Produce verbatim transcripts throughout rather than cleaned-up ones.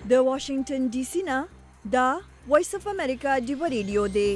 د واشنگټن ډي سي نه دا وایس اف امریکا ډیو ریډیو دی.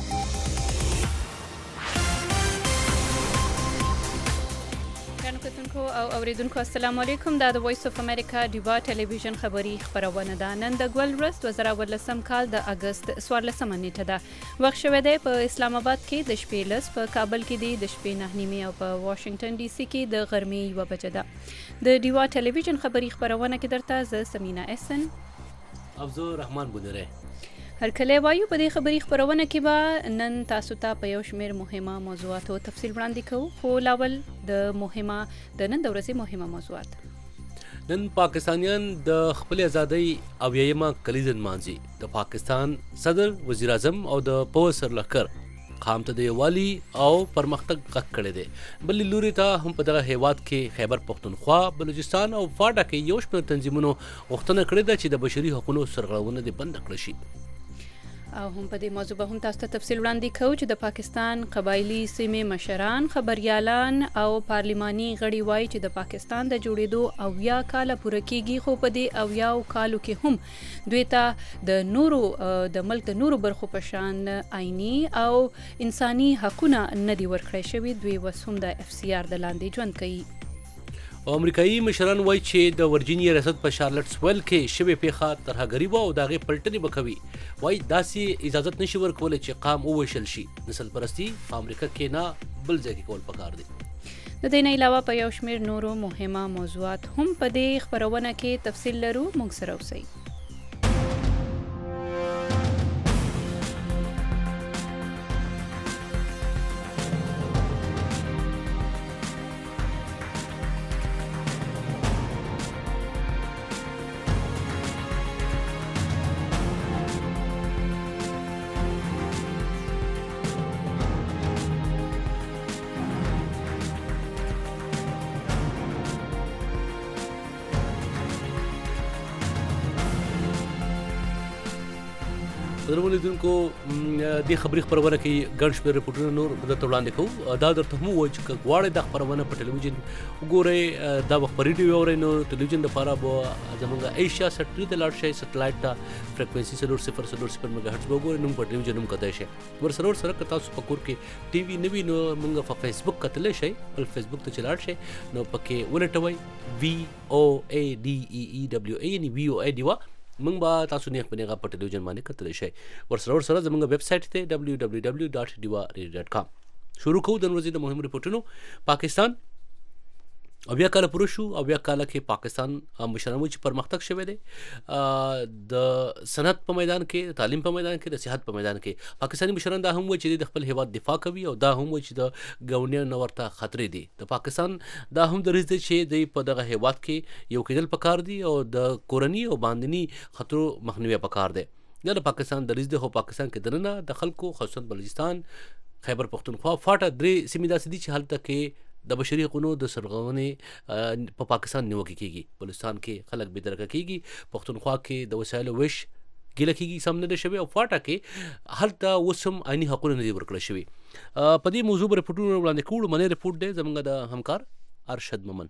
کتونکو او اوریدونکو السلام علیکم. دا د وایس اف امریکا ډیوا ټلویزیون خبری خبرونه ده. نن د ګول ورځ دوه زره ولسم کال د اگست څوارلسمه نیټه ده. وخت شوی دی په اسلام آباد کې د شپې لس، په کابل کې دی د شپې نه نیمې او په واشنگټن ډي سي کې د غرمې یوه بجه ده. د ډیوا ټلویزیون خبری خبرونه کې درته زه سمینا احسن افزو رحمان بودره هر کله وایو. په دې خبری خبرونه کې به نن تاسو ته په یو شمېر مهمه موضوعاتو تفصیل وړاندې کوو، خو لاول د مهمه د نن د ورځې مهمه موضوعات. نن پاکستانیان د خپل ازادۍ اویایمه کلیزه نمانځي. د پاکستان صدر، وزیر اعظم او د پوځ سرلښکر قام ته د یووالي او پرمختګ غږ کړی دی. بلې لوري ته هم په دغه هیواد کې خیبر پښتونخوا، بلوچستان او فاډا کې یو شمېر تنظیمونو غوښتنه کړې ده چې د بشري حقوقو سرغړونه دې بند کړل شي. او هم په دې موضوع به هم تاسو ته تفصیل وړاندې کوو چې د پاکستان قبایلی سیمې مشران، خبریالان او پارلماني غړي وایي چې د پاکستان د جوړېدو اویا کاله پوره کیږي، خو په دې اویاو کالو کې هم دوی ته د نورو د ملک د نورو برخو په شان آئینی او انساني حقونه نه دي ورکړی شوي. دوی اوس هم د اف سی آر د لاندې ژوند کوي. او امریکایي مشران وایي چې د ورجینیا ریاست په شارلټسویل کې شوې پیښه ترهګري وه او د هغې پلټنې به کوي. وایي داسې اجازت نشي ورکولی چې قام وویشل شي. نسل پرستي په امریکا کې نه بل ځای کې کول پکار دي. د دې نه علاوه په یو شمېر نورو مهمه موضوعات هم په دې خبرونه کې تفصیل لرو. موږ سره اوسئ. درنو لیدونکو دې خبري خبرونه کې ګڼ شمېر رپورټونه نور درته وړاندې کوو. دا درته هم ووایو چې که غواړئ دا خبرونه په ټلویزیون وګورئ، دا به خپرې ډېوې واورئ، نو ټلویزیون دپاره به زموږ ایشیا سټري ته لاړ شئ، سټلایټ ته فریکوینسي څلور صفر څلور صفر میګا هرټز به وګورئ. نو په ټلویزیون هم کتلی شئ. ورسره ورسره که تاسو په کور کې ټي وي نه وي نو موږ په فیسبوک کتلی شئ. بل فیسبوک ته چې لاړ شئ نو پکې ولټوئ وي او اے ډي ای ای ډبلیو اے یعنې وي او اے ډیوا. موږ به تاسو نیغ په نیغه په ټلویزیون باندې کتلی شئ. ورسره ورسره زموږ ویب سایټ ته ډبلیو ډبلیو ډبلیو ډاټ ډیوا ریډیو ډاټ کام. شروع کوو د ورځې د مهم رپورټونو. پاکستان اویا کاله پوره شو. اویا کاله کې پاکستان مشران وایي چې پرمختګ شوی دی د صنعت په میدان کې، د تعلیم په میدان کې، د صحت په میدان کې. پاکستاني مشران دا هم وایي چې د خپل هیواد دفاع کوي او دا هم وایي چې د ګاونډیانو نه ورته خطرې دي. د پاکستان دا هم دریځ دی چې دوی په دغه هیواد کې یو کېدل پکار دي او د کورني او باندني خطرو مخنیوی پکار دی. دا د پاکستان دریځ دی. خو پاکستان کې دننه د خلکو خصوصا بلوچستان، خیبر پښتونخوا، فاټا درې سیمې داسې دي چې هلته کې د بشري حقوقو د سرغړونې په پاکستان نیوکې کېږي. بلوچستان کې خلک بې درکه کېږي، پښتونخوا کې د وسایلو ویش ګیله کېږي، سم نه دی شوی، او فاټا کې هلته اوس هم عیني حقونه نه دي ورکړل شوي. په دې موضوع به رپورټونه وړاندې کوو. لومړنی رپورټ دی زموږ د همکار ارشد مومن.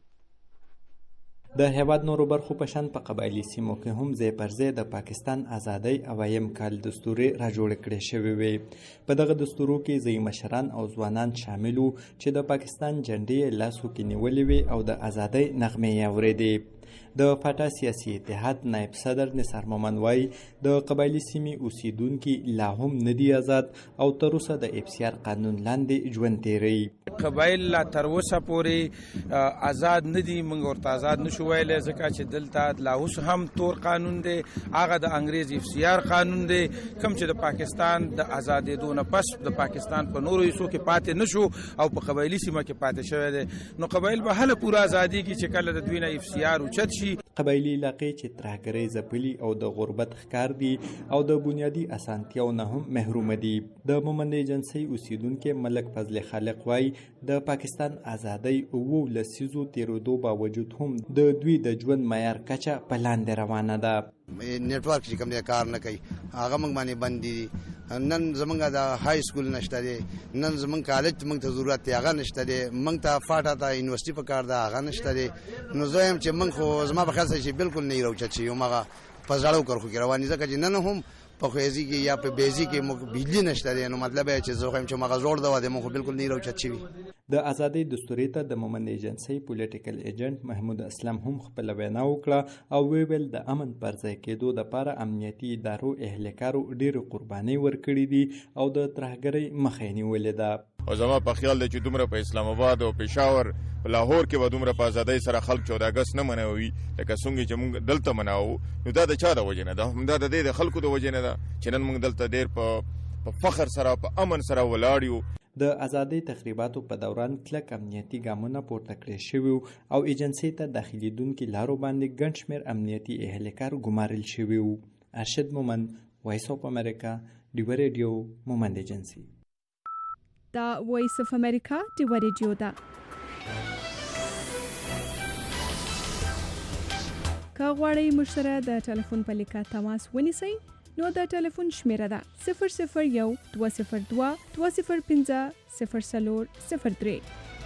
د هیواد نورو برخو په شان په قبایلي سیمو کې هم ځای پر ځای د پاکستان ازادۍ اویم کال دستورې راجوړې کړې شوې وې. په دغه دستورو کې ځایي مشران او ځوانان شامل وو چې د پاکستان جنډې یې لاسو کې نیولې وې او د ازادۍ نغمې یې اورېدې. د فاټا سیاسي اتحاد نایب صدر نثار مومن وایي د قبایلي سیمې اوسیدونکي لا هم نه دي آزاد او تر اوسه د اف سی آر قانون لاندې ژوند تیروي. قبایل لا تر اوسه پورې آزاد نه دي. موږ ورته آزاد نشو ویلی ځکه چې دلته لا اوس هم تور قانون دی، هغه د انګریز اف سی آر قانون دی، کوم چې د پاکستان د آزادېدو نه پس د پاکستان په نورو حصو کې پاتې نشو او په قبایلي سیمه کې پاتې شوی دی. نو قبایل به هله پوره ازادېږي چې کله د دوی نه اف سی آر اوچت شي. قبایلي علاقې چې ترهګرۍ ځپلي او د غربت ښکار دي او د بنیادي اسانتیاو نه هم محرومه دي. د مومند ایجنسۍ اوسیدونکي ملک فضل خالق وایي د پاکستان ازادۍ اوو لسیزو تېرېدو باوجود هم د دوی د ژوند معیار کچه په لاندې روانه ده. نیټورک چې کوم دی کار نه کوي، هغه موږ باندې بند دي. نن زمونږ د های سکول نشته دی، نن زمونږ کالج موږ ته ضرورت دی هغه نشته دی، موږ ته فاټا ته یونیورسټي په کار ده هغه نشته دی. نو زه یم چې موږ خو زما په خیال چې بالکل نه یې راوچت شي. هماغه په زړو کرخو کې رواني ځکه چې نن هم په خوځي کې یا په بیزي کې موږ بجلی نشته دی نو مطلب یې چې زه هم چې مغه زوړ دا د موږ بالکل نه راوچت شي د ازادي دستوري ته د مومند ایجنسی پولیټیکل ایجنټ محمود اسلام هم خپل وینا وکړه او ویل د امن پر ځای کېدو د لپاره امنیتي ادارو اهلکارو ډېر قرباني ورکړي دي او د ترهګرۍ مخه نیولې ده او زما په خیال دی چې دومره په اسلام آباد او پېښور په لاهور کې به دومره په ازادۍ سره خلک چودہ اګست نه منوي لکه څنګه چې موږ دلته مناو نو دا د چا د وجې نه ده همدا د دې د خلکو د وجې نه ده چې نن موږ دلته ډېر په فخر سره په امن سره ولاړ یو د ازادۍ تخریباتو په دوران کلک امنیتي ګامونه پورته کړی شوي او ایجنسۍ ته داخلېدونکي لارو باندې ګڼ شمېر امنیتي اهلکار ګمارل شوي وو. ارشد مومند، وایس اف امریکا، ډیوه ریډیو، مومند ایجنسي. دا وایس اف امریکا ډیوه ریډیو ده. که غواړئ موږ سره د ټلیفون په لیکه تماس ونیسئ نو د ټلیفون شمیره ده صفر صفر یو دوه صفر دوه دوه صفر پنځه صفر څلور صفر درې.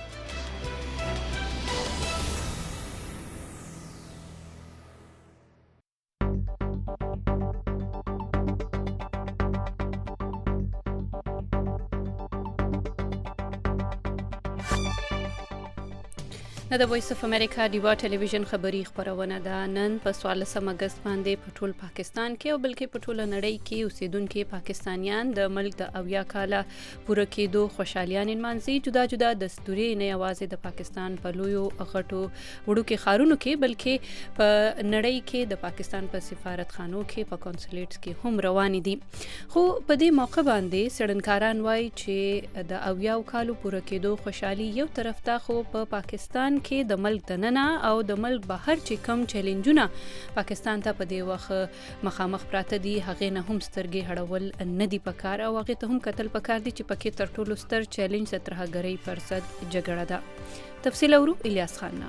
نه د وایس اف امریکا ډیوا ټلویزیون خبری خبرونه ده. نن په څوارلسم اګست باندې په ټول پاکستان کې او بلکې په ټوله نړۍ کې اوسیدونکي پاکستانیان د ملک د اویا کاله پوره کېدو خوشحالیان نمانځي. جدا جدا دستوري نه یوازې د پاکستان په لویو غټو وړوکو ښارونو کې بلکې په نړۍ کې د پاکستان په سفارتخانو کې په کونسلیټس کې هم روان دي. خو په دې موقع باندې سړنکاران وایي چې د اویا کالو پوره کېدو خوشحالي یو طرف ته خو په پا پاکستان کې د ملک دننه او د ملک بهر چې کم چیلنجونه پاکستان ته په دې وخت مخامخ پراته دي هغه نه هم سترګې هړول نه دي پکار او هغه ته هم قتل پکار دي چې پکې تر ټولو ستر چیلنج ترهګرۍ پر ضد جګړه ده. تفصیل اورو الیاس خان.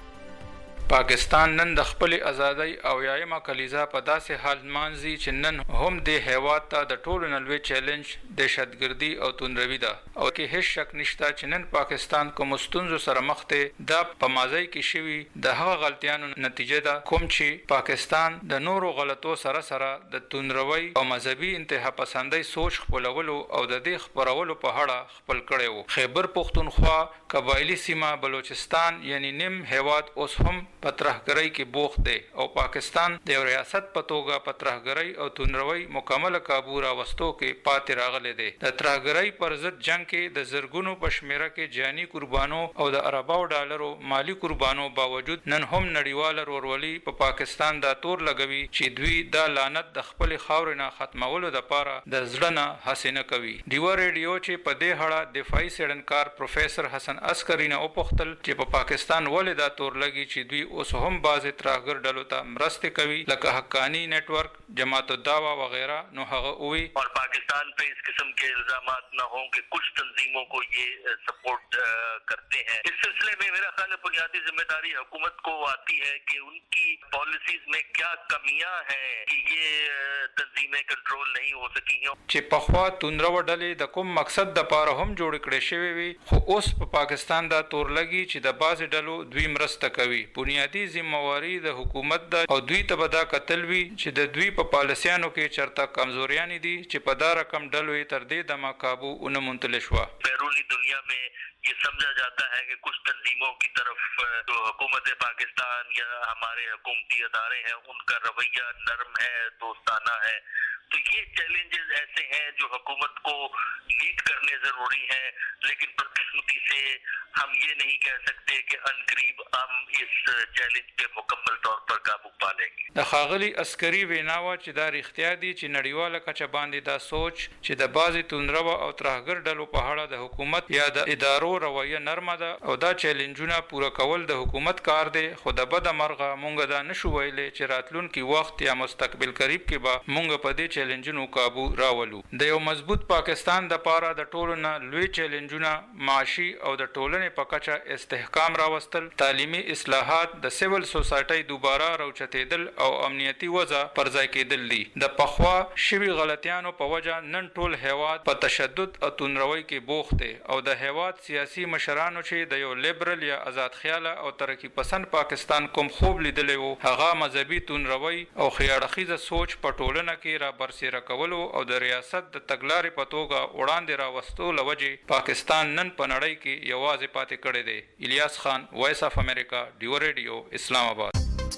پاکستان نن د خپل ازادۍ او یایمه کلیزا په داسې حال مانځي چې نن هم د هیواد ته د ټولو نلوي چیلنج دهشتګردي او توندروي ده او کې هیڅ شک نشته چې نن پاکستان کوم ستونزو سره مخ ته د په مازی کې شوی د هغه غلطیانو نتیجه ده کوم چې پاکستان د نورو غلطو سره سره د توندروي او مذهبي انتها پسندۍ سوچ خپلولو او د دې خبرولو په اړه خپل کړي وو. خیبر پختونخوا، قبایلی سیمه، بلوچستان یعنی نیم هیواد اوس هم په ترهګرۍ کې بوخت دی او پاکستان د یو ریاست په توګه په ترهګرۍ او توندروي مکمل کابو راوستو کې پاتې راغلی دی. د ترهګرۍ پر ضد جنگ کې د زرګونو په شمیره کې جاني قربانو او د ارباو ډالرو مالی قربانو باوجود نن هم نړیواله ورورولي په پا پاکستان دا تور لګوي چې دوی دا لعنت د خپل خاورې نه ختمولو لپاره د زړه نه هڅې نه کوي. ډیوا ریډیو چې په دې اړه دفاعي څېړنکار پروفیسر حسن عسکري نه وپوښتل چې په پا پاکستان ولې دا تور لګي چې دوی اوس هم بعضې ترهګر ډلو ته مرستې کوي لکه حقانی نیٹ ورک، جماعت الدعوه وغیرہ. نو هغه وی اور پاکستان پہ اس قسم کے الزامات نہ ہوں کہ کچھ تنظیموں کو یہ سپورٹ کرتے ہیں. اس سلسلے میں میرا خیال ہے بنیادی ذمہ داری حکومت کو آتی ہے کہ ان کی پالیسیز میں کیا کمیاں ہیں کہ یہ تنظیمیں کنٹرول نہیں ہو سکی ہیں. چې پخوا توندرو ډلې د کوم مقصد د پاره هم جوړ کړي شوی وي خو اوس په پاکستان دا تور لګي چې د بعضې ډلو دوی مرسته کوي. بنیادی ذمہواری د حکومت ده او دوی ته به دا قتل وي چې د دوی په پالیسیانو کې چرته کمزوریانې دي چې په دا رقم ډلو یې تر دې دمه کابو ونه موندل شوه. بیرونی دنیا میں یہ سمجھا جاتا ہے کہ کچھ تنظیموں کی طرف جو حکومت پاکستان یا ہمارے حکومتی ادارے ہیں ان کا رویہ نرم ہے، دوستانہ ہے. تو یہ چیلنجز ایسے ہیں جو حکومت کو میٹ کرنے ضروری ہیں لیکن بدقسمتی سے ہم یہ نہیں کہہ سکتے کہ ان قریب ہم اس چیلنج پہ مکمل طور پر قابو پا لیں گے. د ښاغلي عسکري ویناوه چې دا رښتیا دي چې نړیواله کچه باندې دا سوچ چې د بعضې توندرو او ترهګر ډلو په اړه د حکومت یا د ادارو رویه نرمه ده او دا چیلنجونه پوره کول د حکومت کار دی. خو د بده مرغه مونږ دا نشو ویلی چې راتلونکي وخت یا مستقبل قریب کې به مونږ په دې چیلنجونو کابو راولو. د یو مضبوط پاکستان د پاره د ټولو نه لوی چیلنجونه معاشي او د ټولنې په کچه استحکام راوستل، تعلیمي اصلاحات، د سیول سوسایټۍ دوباره راوچتېدل او امنیتي وضع پر ځای کېدل دي. د پخوا شوي غلطیانو په وجه نن ټول هیواد په تشدد او توندروي کې بوخت دی او د هیواد سیاسي مشرانو چې د یو لیبرل یا آزاد خیاله او ترقی پسند پاکستان کوم خوب لیدلی و هغه مذهبي توندروي او خیاړخیزه سوچ په ټولنه کې را برسېره کولو او د ریاست د تګلارې په توګه وړاندې راوستو له وجې پاکستان نن په نړۍ کې یوازې پاتې کړی دی. الیاس خان، وایس اف امریکا، ډیو ریډیو، اسلام آباد.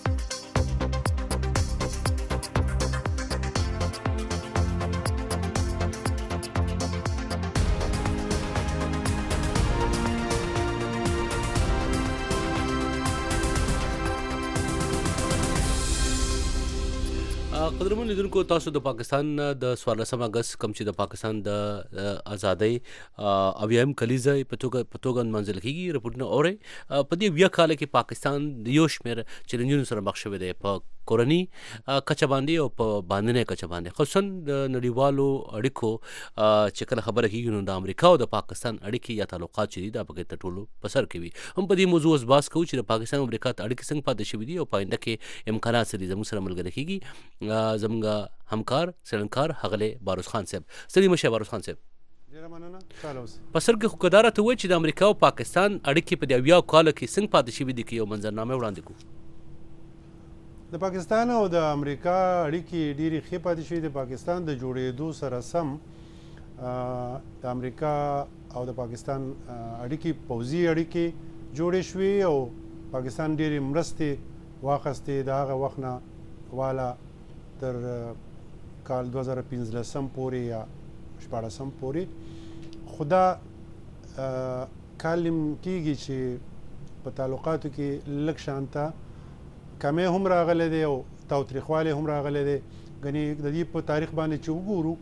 قدرمن لیدونکو، تاسو د پاکستان د څوارلسم اګست کوم چې د پاکستان د ازادۍ اویایم کلیزه په توګه په توګه منځل کیږي رپورټونه اورئ. په دې اویا کال کې پاکستان د یو شمېر چیلنجونو سره مخ شوی دی په کورني کچه باندې او په باندنۍ کچه باندې، خصوصا د نړیوالو اړیکو چې کله خبره کیږي نو د امریکا او د پاکستان اړیکې یا تعلقات چې دي دا پکې تر ټولو په سر کې وي. هم په دې موضوع بحث کوو چې د پاکستان او امریکا اړیکې څنګه پاتې شوي دي او په آینده کې امکانات څه دي. زموږ سره ملګری کیږي زموږ همکار څېړنکار ښاغلی باروس خان صاحب. ستړي مه شئ باروس خان صاحب. په سر کې خو که دا راته ووایي چې د امریکا او پاکستان اړیکې په دې اویاو کالو کې څنګه پاتې شوي دي، که یو منظرنامه وړاندې کړو. د پاکستان او د امریکا اړیکې ډېرې ښې پاتې شوي. د پاکستان د جوړېدو سره سم د امریکا او د پاکستان اړیکې پوځي اړیکې جوړې شوې او پاکستان ډېرې مرستې واخیستې د هغه وخت نه واله تر کال دوه زره پنځلسم پورې یا شپاړسم پورې. خو دا کال نیم کېږي چې په تعلقاتو کې لږ شانته کمی هم راغلی دی او تاوتریخوالی هم راغلی دی. ګنې د دې په تاریخ باندې چې وګورو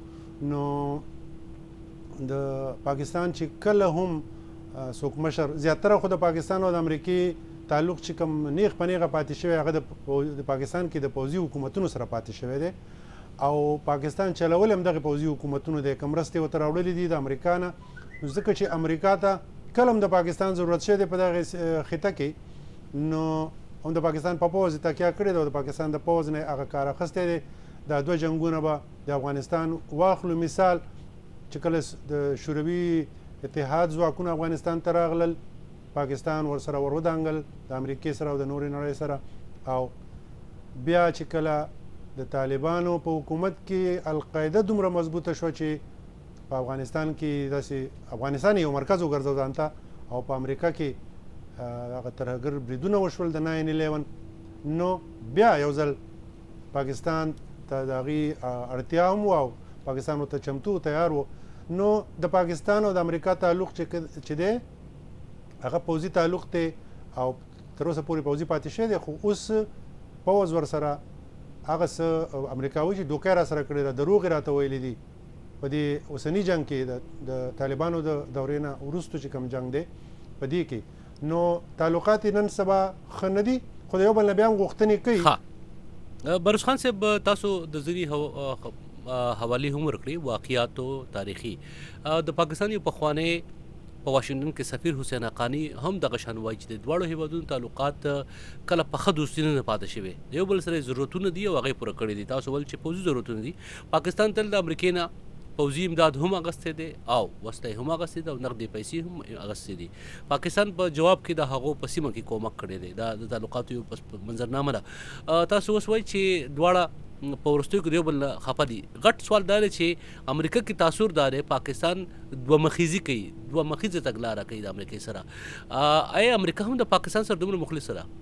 نو د پاکستان چې کله هم څوک مشر، زیاتره خو د پاکستان او د امریکې تعلق چې کوم نیغ په نیغه پاتې شوی هغه د پاکستان کې د پوځي حکومتونو سره پاتې شوی دی او پاکستان چلول هم دغه پوځي حکومتونو دی که مرستې ورته راوړلې دي د امریکا نه. نو ځکه چې امریکا ته کله هم د پاکستان ضرورت شوی دی په دغه خطه کې، نو هم د پاکستان په پوځ تکیه کړې ده او د پاکستان د پوځ نه هغه کار اخیستی دی. دا دوه جنګونه به د افغانستان واخلو مثال، چې کله د شوروي اتحاد ځواکونه افغانستان ته راغلل، پاکستان ورسره ور ودانګل د امریکې سره او د نورې نړۍ سره، او بیا چې کله د طالبانو په حکومت کې القاعده دومره مضبوطه شوه چې په افغانستان کې داسې افغانستان یو مرکز وګرځو ځان ته، او په امریکا کې هغه ترهګر بریدونه وشول د ناین الیون، نو بیا یو ځل پاکستان ته د هغې اړتیا هم وه او پاکستان ورته چمتو تیار و. نو د پاکستان او د امریکا تعلق چې دی هغه پوځي تعلق دی او تر اوسه پورې پوځي پاتې شوی دی. خو اوس پوځ ورسره هغه څه امریکاوي چې دوکه را سره کړې ده، دروغ یې راته ویلي دي په دې اوسني جنګ کې د طالبانو د دورې نه وروستو چې کوم جنګ دی په دې کې، نو تعلقات نن سبا ښه نه دي، خو د یو بل نه بیا هم غوښتنې کوي. باروس خان صاحب، تاسو د ځینې حوالې هم ورکړې واقعاتو تاریخي. د پاکستان یو پخوانی په واشنګټن کې سفیر حسین حقانی هم دغه شان وایي چې د دواړو هیوادونو تعلقات کله په ښه دوستي نه پاتې شوي، د یو بل سره ضرورتونه دي او هغه پوره کړي دي. تاسو ول چې پوځي ضرورتونه دي، پاکستان تل د امریکې نه پوځي امداد هم اغستی دی او وسلې هم اغستی دی او نقدي پیسې هم اغستی دي. پاکستان په جواب کې د هغو په سیمه کې کومک کړی دی. دا د تعلقاتو یو منظرنامه ده. تاسو اوس وایي چې دواړه په وروستیو کې د یو بل نه خفه دي. غټ سوال دا دی چې امریکا کې تاثر دا دی پاکستان دوه مخیزي کوي، دوه مخیزه تګلاره کوي د امریکې سره. آیا امریکا هم د پاکستان سره دومره مخلص ده؟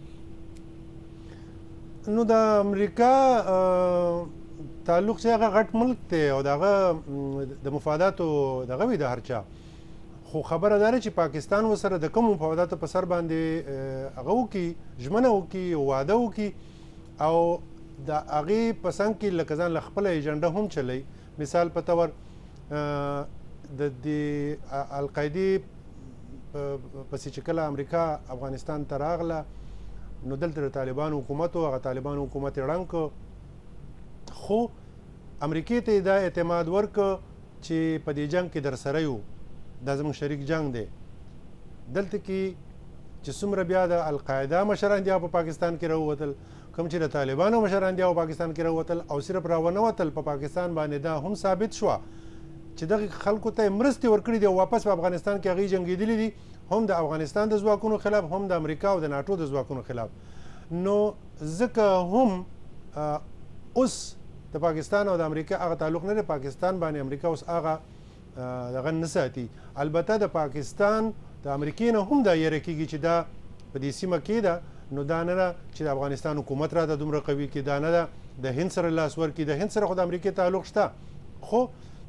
نو د امریکا تعلق چې هغه غټ ملک دی او دغه د مفاداتو دغه وي د هر چا، خو خبره دا چې پاکستان ورسره د کوم مفاداتو په سر باندې هغه وکړي، ژمنه وکړي، واده وکړي او د هغې په څنګ کې لکه ځان له خپله ایجنډه هم چلی. مثال په طور د دې القاعدې پسې چې کله امریکا افغانستان ته راغله نو دلته د طالبانو حکومت و، هغه طالبانو حکومت یې ړنګ کړ، خو امریکې ته دا اعتماد ورکړ چې په دې جنګ کې در سره یو، دا زموږ شریک جنګ دی. دلته کې چې څومره بیا د القاعده مشران دي په پاکستان کې راووتل، کوم چې د طالبانو مشران دي په پاکستان کې راووتل او صرف راونه وتل په پاکستان باندې دا هم ثابت شو چې دغه خلکو ته مرستې ورکړي دي او واپس په افغانستان کې هغوی جنګېدلي دي، هم د افغانستان د ځواکونو خلاف، هم د امریکا او د ناټو د ځواکونو خلاف. نو ځکه هم اوس د پاکستان او د امریکا هغه تعلق نه دی، پاکستان باندې امریکا اوس هغه دغه نه ساتي. البته د پاکستان د امریکې نه هم دا یېره کېږي چې دا په دې سیمه کې ده، نو دا نه ده چې د افغانستان حکومت راته دومره قوي کړي، دا نه ده د هند سره لاس ورکړي. د هند سره خو د امریکې تعلق شته، خو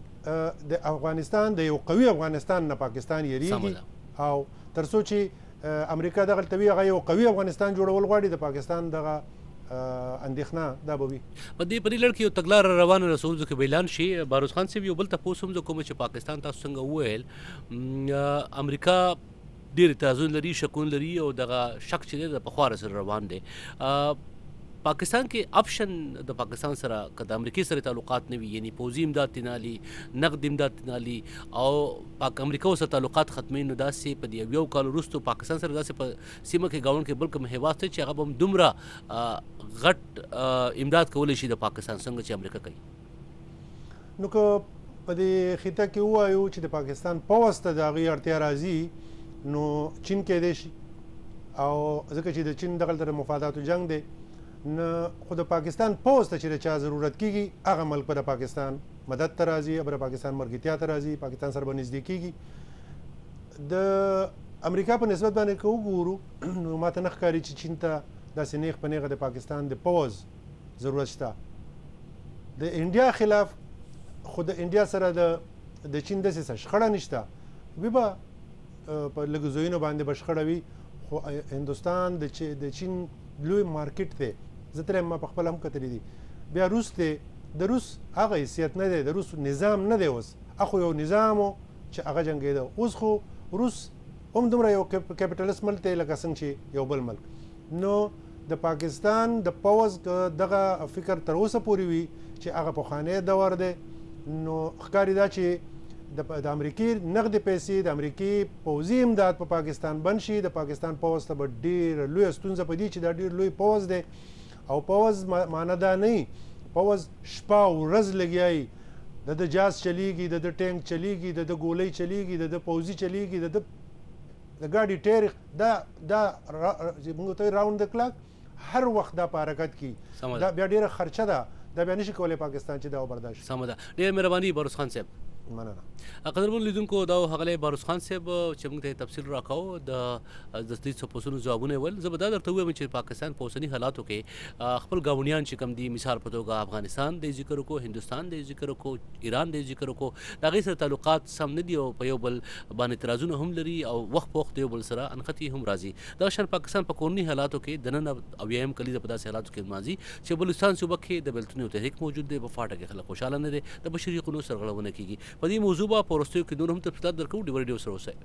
د افغانستان د یو قوي افغانستان نه پاکستان یېرېږي او تر څو چې امریکا دغه ته وي هغه یو قوي افغانستان جوړول غواړي، د پاکستان دغه اندېښنه دا به وي. په دې په دې لړ کې یو تګلاره روانه ده څو ځکه اعلان شي. باروز خان صاحب یو بل تپوس هم زه کوم چې پاکستان تاسو څنګه وویل امریکا ډېر اعتراضونه لري، شکونه لري او دغه شک چې دی د پخوا سره روان دی. پاکستان کې اپشن د پاکستان سره که د امریکې سره تعلقات نه وي، یعنی پوځي امداد تنالي، نقد امداد تنالي او پاک امریکا سره تعلقات ختمي، نو داسې په دې یو کال وروسته پاکستان سره داسې په سیمه کې ګاونډ کې بل کوم هیواد ته چې هغه به هم دومره غټ امداد کولی شي د پاکستان څنګه چې امریکا کوي. نو که په دې خطه کې ووایو چې د پاکستان پوځ ته د هغې اړتیا راځي، نو چین کېدی شي، او ځکه چې د چین دغلته د مفاداتو جنګ دی، نه خو د پاکستان پوځ ته چې د چا ضرورت کېږي هغه ملک به د پاکستان مدد ته راځي، به د پاکستان مرګتیا ته راځي، پاکستان سره به نږدې کېږي. د امریکا په نسبت باندې که وګورو نو ما ته نه ښکاري چې چین ته داسې نیغ په نیغه د پاکستان د پوځ ضرورت شته. د انډیا خلاف خو د انډیا سره د د چین داسې څه شخړه نشته، وي به په لږو ځایونو باندې به شخړه وي، خو هندوستان د چین لوی مارکیټ دی، زه ترې ما په خپل هم کتلی دي. بیا روس دی، د روس هغه حیثیت نه دی، د روس نظام نه دی اوس، اخو یو نظام و چې هغه جنګېده. اوس خو روس هم دومره یو کیپیټلیست ملک دی لکه څنګه چې یو بل ملک. نو د پاکستان د پوځ دغه فکر تر اوسه پورې وي چې هغه پخوانی دور دی، نو ښکاري دا چې د امریکې نغدې پیسې، د امریکې پوځي امداد په پاکستان بند شي. د پاکستان پوځ ته به ډېره لویه ستونزه په دې چې دا ډېر لوی پوځ دی او پوځ معنا دا نه وي، پوځ شپه او ورځ لګیا وي، د د جاز چلیږي، د د ټینک چلیږي، د د ګولۍ چلیږي، د د پوځي چلیږي، د د ګاډي ټیر، دا دا موږ ته راوند د کلاک هر وخت دا په حرکت کې، دا بیا ډېره خرچه ده، دا بیا نشي کولی پاکستان چې دا وبرداشت. سمه ده، ډېره مهرباني باروز خان صاحب. مننه. قدرمن لیدونکو دا هغلی باروز خان صاحب چې موږ ته تفصیل راکاو د د دې څپوسونو ځوابونه ول. زه به دا درته ووایم چې پاکستان په اوسني حالاتو کې خپل ګاونډیان چې کوم دي، مثال په توګه افغانستان د ذکر وکړو، هندوستان د ذکر وکړو، ایران د ذکر وکړو، د هغې سره تعلقات سم نه دي او په یو بل باندې اعتراضونه هم لري او وخت په وخت یو بل سره انښتې هم راځي. دغه شان پاکستان په کورني حالاتو کې دننه اویایم کلیزه په داسې حالاتو کې نمازي چې بلوچستان صوبه کې د بېلتون یو تحریک موجود دی، په فاټه کې خلک خوشحاله نه دي، د بشري حقونو سرغړونه کېږي. په دې موضوع به په وروستیو کې نور هم تفصیلات درکوو. ډېر ډېر سره اوسئ.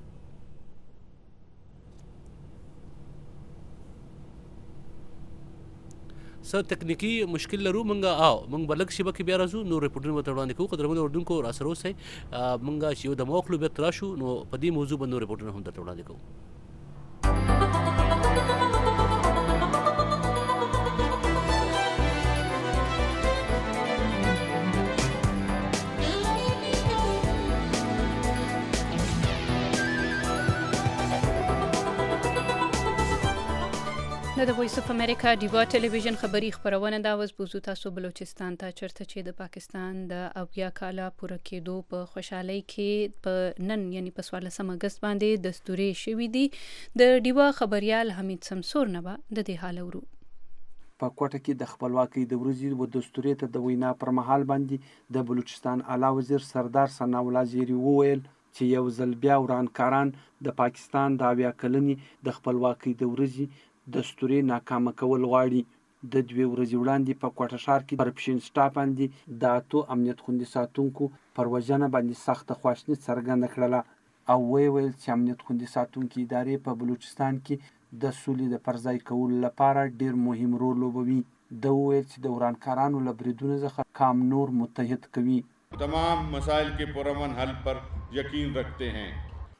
څه تکنیکي مشکل لرو موږ، او موږ به لږ شیبه کې بیا راځو، نور ریپورټونه به درته وړاندې کوو. قدرمنو اردوونکو راسره اوسئ، موږ چې یو دمه واخلو بېرته راشو، نو په دې موضوع به نور ریپورټونه هم درته وړاندې کوو. د وایس اف امریکا ډیوا ټلویزیون خبری خبرونه دا اوس بوزو تاسو بلوچستان ته چرته چې د پاکستان د اویا کاله پوره کېدو په خوشحالۍ کې په نن یعنی په څوارلسم اګست باندې دستوري شوې دي. د ډیوا خبريال حمید سمسور نه به د دې حال ورو. په کوټه کې د خپلواکۍ د ورځې و دستوري ته د وینا پر مهال باندې د بلوچستان اعلی وزیر سردار ثنا الله زیری وویل چې یو ځل بیا ورانکاران د پاکستان د اویا کلنې د خپلواکۍ د ورځې دستوري ناکامه کول غواړي. د دوی ورځې وړاندې په کوټه ښار کې پر پښین سټاپ باندې د اتو امنیت خوندي ساتونکو پر وژنه باندې سخته خواشیني څرګنده کړله او ویې ویل چې امنیت خوندي ساتونکي ادارې په بلوچستان کې د سولې د پرځای کولو لپاره ډېر مهم رول لوبوي. د ویل چې د ورانکارانو له بریدونو څخه کام نور متحد کوي. تمام مسائل کے پرامن حل پر یقین رکھتے ہیں.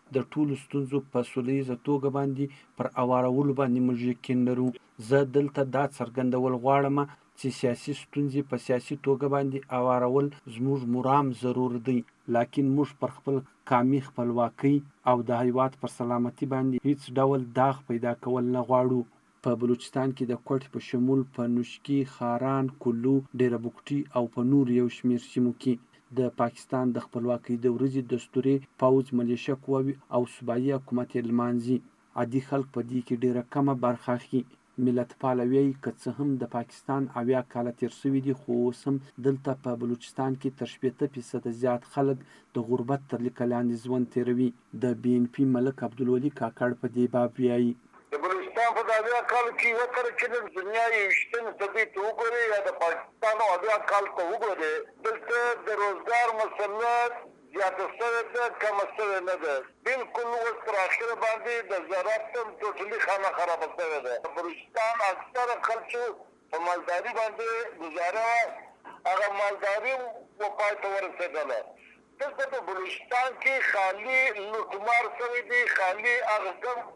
د ټولو ستونزو په سولیزه توګه باندې پر اوارولو باندې موږ یقین لرو. زه دلته دا څرګندول غواړم چې سیاسي ستونزې په سیاسي توګه باندې اوارول زموږ مرام ضرور دی، لکن موږ پر خپل قامي خپلواکۍ او د هیواد پر سلامتي باندې هیڅ ډول داغ پیدا کول نه غواړو. په بلوچستان کې د کوټ په شمول په نوشکی، خاران، کلو، ډیره بوکټي او په نور یو شمیر سیمو کې د پاکستان د خپلواکۍ د ورځې دستوري پوځ، ملیشه قواوي او صوبایي حکومت یې لمانځي. عادي خلک په دې کې ډیره کمه برخه اخلي. ملت پالوي که څه هم د پاکستان اویا کاله تیر شوي دي، خو اوس هم دلته په بلوچستان کې تر شپېته فیصده زیات خلک د غربت تر لیکه لاندې ژوند تیروي. د بي ان پي ملک عبدالولي کاکړ په دې باب وایي. د بلوچستان په اویا کال کې یوه کله چې د دنیا یویشتمې صدۍ ته وګورې یا د پاکستان اویا کال ته وګورې، دلته د روزګار مسله زیاته شوې ده، کمه شوې نه ده. بلکل اوس تر اخره باندې د زراعت هم ټوټلي خانه خرابه شوې ده. د بلوچستان اکثره خلکو په مالداري باندې ګزاره وه، هغه مالداري و پای ته ورسېدله. دلته په بلوچستان کې خالي لوټمار شوی دی، خالي هغه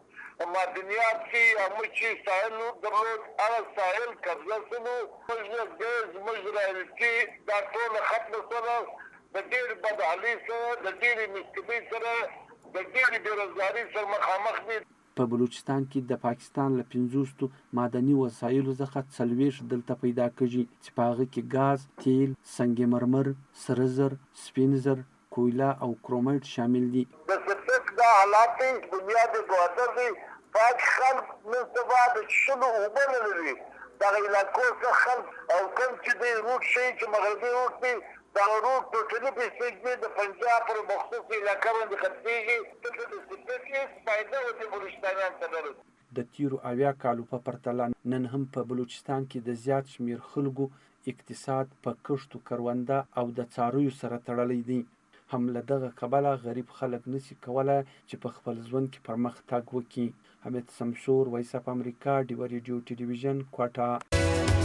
کم معدنیات چې موږ چې ساحل درلود هغه ساحل قبضه شوي، موږ ګاز، موږ رایلټي دا ټول ختمه شوه. د ډېرې بدحالۍ سره، د ډېرې مسکینۍ سره، د ډېرې بېروزګارۍ سره مخامخ دي. په بلوچستان کې د پاکستان له پنځوستو معدني وسایلو څخه څلوېښت دلته پیدا کېږي چې په هغه کې ګاز، تیل، سنگ مرمر، سره زر، سپین زر، کویله او کرومایټ شامل دي. د سپک دا حالات دی، دنیا د ګواتر دی، پاک خلک نن سبا د څښلو اوبه نه لري. دغه علاقو څخه خلک او کوم چې دی روټ شي چې مغربي روټ دی، دا روټ ټوټلي پیسې د پنجاب پر مخصوص علاقه باندې ختمېږي. دلته د سپک هېڅ فایده ورته بلوچستانیانو ته نه لري. د تیرو اویا کالو په پرتله نن هم په بلوچستان کې د زیات شمیر خلکو اقتصاد په کښتو، کرونده او د څارویو سره تړلی دی. هم له دغه کبله غریب خلک نشي کولی چې په خپل ژوند کې پرمختګ وکړي. حمید سمسور، وایس اف امریکا، ډیوه ریډیو ټلویزیون، کوټه.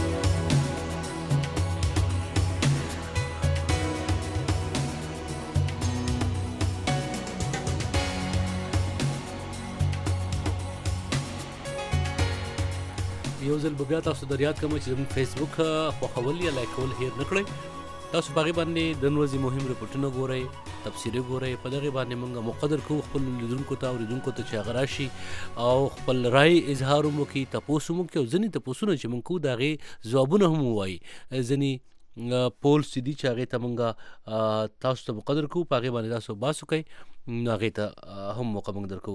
یو ځل به بیا تاسو در یاد کوم چې زموږ فیسبوک خوښول یا لایک کول هیر نه کړئ. تاسو په هغې باندې د ورځې مهم رپورټونه ګورئ، تبصرې ګورئ. په دغې باندې موږ مقدر کوو خپل لیدونکو ته، اورېدونکو ته چې هغه راشي او خپل رای اظهار هم وکړي، تپوس هم وکړي او ځینې تپوسونه چې موږ کوو د هغې ځوابونه هم ووایي. ځینې پولس چې دي چې هغې ته موږ تاسو ته مقدر کوو، په هغې باندې تاسو بحث وکړئ، نو هغې ته هم موقع موږ درکوو.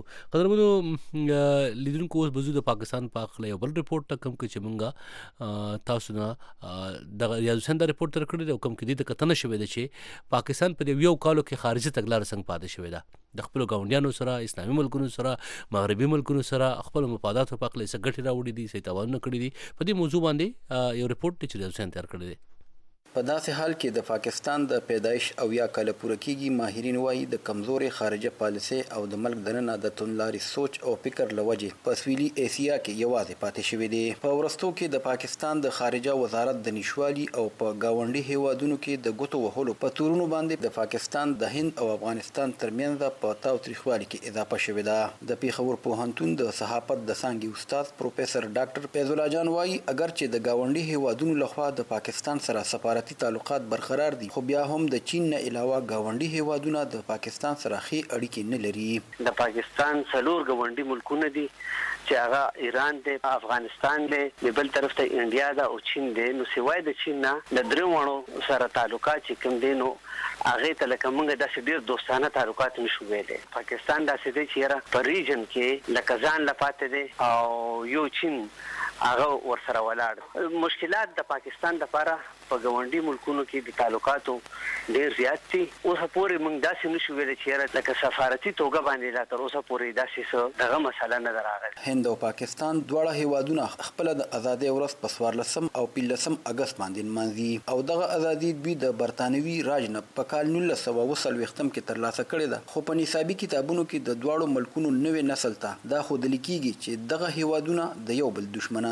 قدرمنو لیدونکو، اوس به ځو د پاکستان په هکله یو بل رپورټ ته، کوم کې چې موږ تاسو نه دغه ریاض حسین دا رپورټ تر کړی دی او کوم کې دې ته کتنه شوې ده چې پاکستان په دې یو کالو کې خارجي تګلاره څنګه پاتې شوې ده. د خپلو ګاونډیانو سره، اسلامي ملکونو سره، مغربي ملکونو سره خپلو مفاداتو په هکله څه ګټې راوړي دي، څه تاوانونه کړي دي. په دې موضوع باندې یو رپورټ دی چې ریاض حسین تیار کړی دی. په داسې حال کې د پاکستان د پیدایش اویا کاله پوره کېږي. ماهرین وایي د کمزورې خارجه پالیسۍ او د ملک دننه د توندلارې سوچ او فکر له وجې په سویلي اسیا کې یوازې پاتې شوي دي. په وروستو کې د پاکستان د خارجه وزارت د نشوالي او په ګاونډي هیوادونو کې د ګوتو وهلو په تورونو باندې د پاکستان د هند او افغانستان ترمنځ په تاوتریخوالي کې اضافه شوې ده. د پیښور پوهنتون د صحافت د څانګې استاد پروفیسور ډاکټر فیض الله جان وایي اگر چې د ګاونډي هیوادونو لخوا د پاکستان سره سفارت تعلقات برقرار دي، خو بیا هم د چین نه علاوه ګاونډي هیوادونه د پاکستان سره ښې اړیکې نه لري. د پاکستان څلور ګاونډي ملکونه دي چې هغه ایران دی، افغانستان دی، د بل طرف ته انډیا ده او چین دی. نو سوای د چین نه د درې وړو سره تعلقات چې کوم دي، نو هغې ته لکه موږ داسې ډېر دوستانه تعلقات نشو ویلی. پاکستان داسې دی چې یاره په ریجن کې لکه ځان له پاتې دی او یو چین هغه ورسره ولاړ. مشکلات د پاکستان دپاره په ګاونډي ملکونو کې د تعلقاتو ډېر زیات دي. اوسه پورې موږ داسې نشو ویلی چې یاره لکه سفارتي توګه باندې لا تر اوسه پورې داسې څه دغه مسله نه ده راغلې. هند او پاکستان دواړه هیوادونه خپله د ازادۍ ورځ په څوارلسم او پنځلسم اګست باندې نمانځي او دغه ازادي دوی د برطانوي راج نه په کال نولس سوه اوه څلوېښتم کې ترلاسه کړې ده. خو په نصابي کتابونو کې د دواړو ملکونو نوې نسل ته دا ښودل کېږي چې دغه هیوادونه د یو بل دښمنان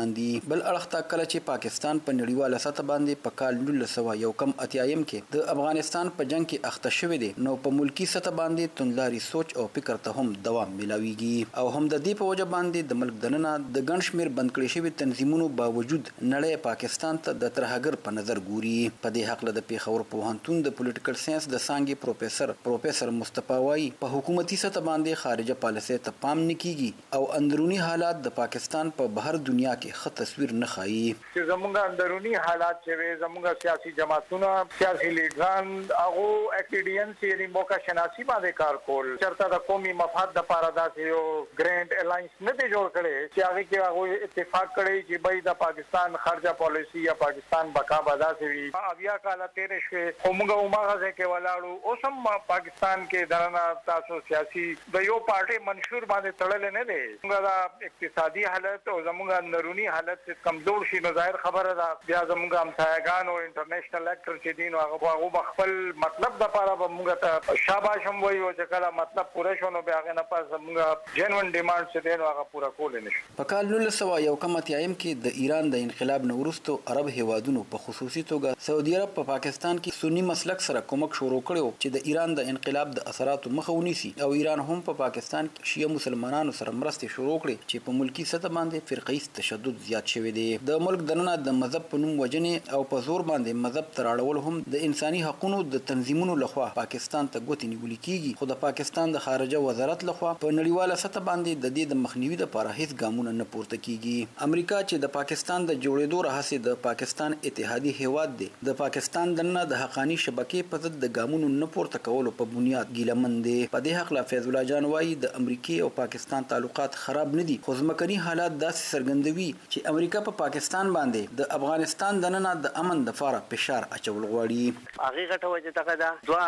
افغانان دي. بل اړخ ته کله چې پاکستان په نړیواله سطح باندې په کال نولس سوه یو کم اتیایم کې د افغانستان په جنگ کې اخته شوی دی، نو په ملکی سطح باندې توندلاري سوچ او فکر ته هم دوام ملاويږي او هم د دې په وجه باندې د ملک دننه د ګڼ شمېر بند کړي شوي تنظیمونو باوجود نړۍ پاکستان ته د ترهګر په نظر ګوري. په دې حق له د پیښور پوهنتون د پولیټیکل ساينس د څانګې پروفیسور پروفیسور مصطفی وایي په حکومتي سطح باندې خارجه پالیسي ته پام نه کیږي او اندرونی حالات د پاکستان په بهر دنیا کې ښه تصویر نه ښایي. چې زموږ اندرونی حالات چې زموږ سیاسي جماعتونه سیاسي لیډران هغه اکیډینس یې موقع شناسي باندې کار کول چرته د قومي مفاد لپاره داسې یو ګرینډ الاینس نه دی جوړ کړی چې هغه کې هغه اتفاق کړی چې بای د پاکستان خارجه پالیسی یا پاکستان بقا بداسي وي. اویا کاله تیر شوه همغه عمره کې ولاړو اوس هم پاکستان کې درنه تاسو سیاسي د یو پارټي منشور باندې تړل نه دی. زموږ اقتصادي حالت او زموږ اندرونی حالت کمزور شي نو ظاهر خبره ده بیا زموږ همسایگان او انټرنیشنل اکټر چې دین هغه هغه خپل مطلب د لپاره به موږ ته شاباش هم وایو چې کله مطلب پوره شو نو بیا هغه نه پس موږ جنون ډیماند چې دی نو هغه پوره کول نه شو. په کال نولس سوه یو کم اتیایم کې د ایران د انقلاب نه وروسته عرب هیوادونو په خصوصي توګه سعودي عرب په پاکستان کې سنی مسلک سره کومک شروع کړو چې د ایران د انقلاب د اثراتو مخه ونیسي او ایران هم په پاکستان کې شیعه مسلمانانو سره مرستې شروع کړې چې په ملکی سطح باندې فرقه‌ایز تشدد زیات شوی دی. د ملک دننه د مذهب په نوم وجنې او په زور باندې مذهب تراړول هم د انساني حقوقو د تنظیمونو لخوا پاکستان ته ګوتې نیول کیږي. خو د پاکستان د خارجه وزارت لخوا په نړیواله سطح باندې د دې د مخنیوي لپاره هیڅ ګامونه نه پورته کیږي. امریکا چې د پاکستان د جوړېدو راهیسې د پاکستان اتحادي هیواد دی د پاکستان دننه د حقانی شبکې په ضد د ګامونو نه پورته کولو په بنیاد ګیلمن دی. په دې حق لا فیض الله جان وایي د امریکای او پاکستان تعلقات خراب نه دي خو ځمکني حالات داسې څرګندوي چې امریکا په پاکستان باندې د افغانستان دننه د امن لپاره فشار اچول غواړي. هغه غټه وجه دغه دا دوه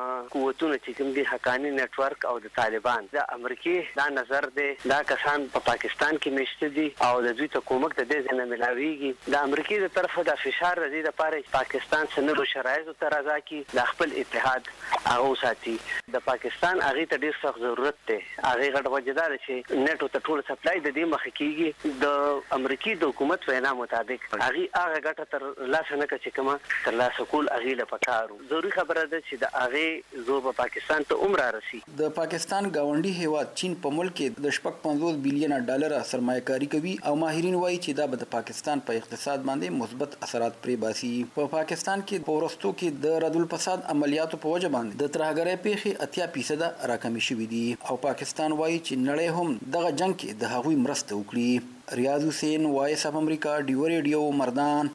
قوتونه چې کوم دي حقانی نت ورک او د طالبان د امریکای دا نظر دی دا کسان په پا پاکستان کې مشته دي او د دوی ته کومک د دې نه ملاويږي. د امریکای د طرفه د فشار د دې لپاره پاکستان سره شرایطو ته راځي د خپل اتحاد هغه ساتي. د پاکستان هغه ته ډیر سخت ضرورت دی. هغه غټ وجدار چې نت ته ټول سپلای د دې مخ کېږي د امریکای د حکومت وینا مطابق هغه هغه غټه تر لاس نه کچ کما تر لاس کول هغه له پکارو. ضروري خبره ده چې د هغه زو په پاکستان ته عمر راسي. د پاکستان گاونډي هیواد چین په ملک کې د شپږ پنځوس بلین ډالر سرمایه‌کاري کوي او ماهرین وایي چې دا به د پاکستان په اقتصاد باندې مثبت اثرات پرې باسي. په پاکستان کې په ورستو کې د ردالفساد عملیاتو په وجه باندې د ترهګرۍ پیښې اتیا فیصد راکمې شوې دي او پاکستان وایي چې نړۍ هم دغه جنگ کې د هغوی مرسته وکړي. ریاض حسین وایس اف امریکا ډیو ریډیو مردان.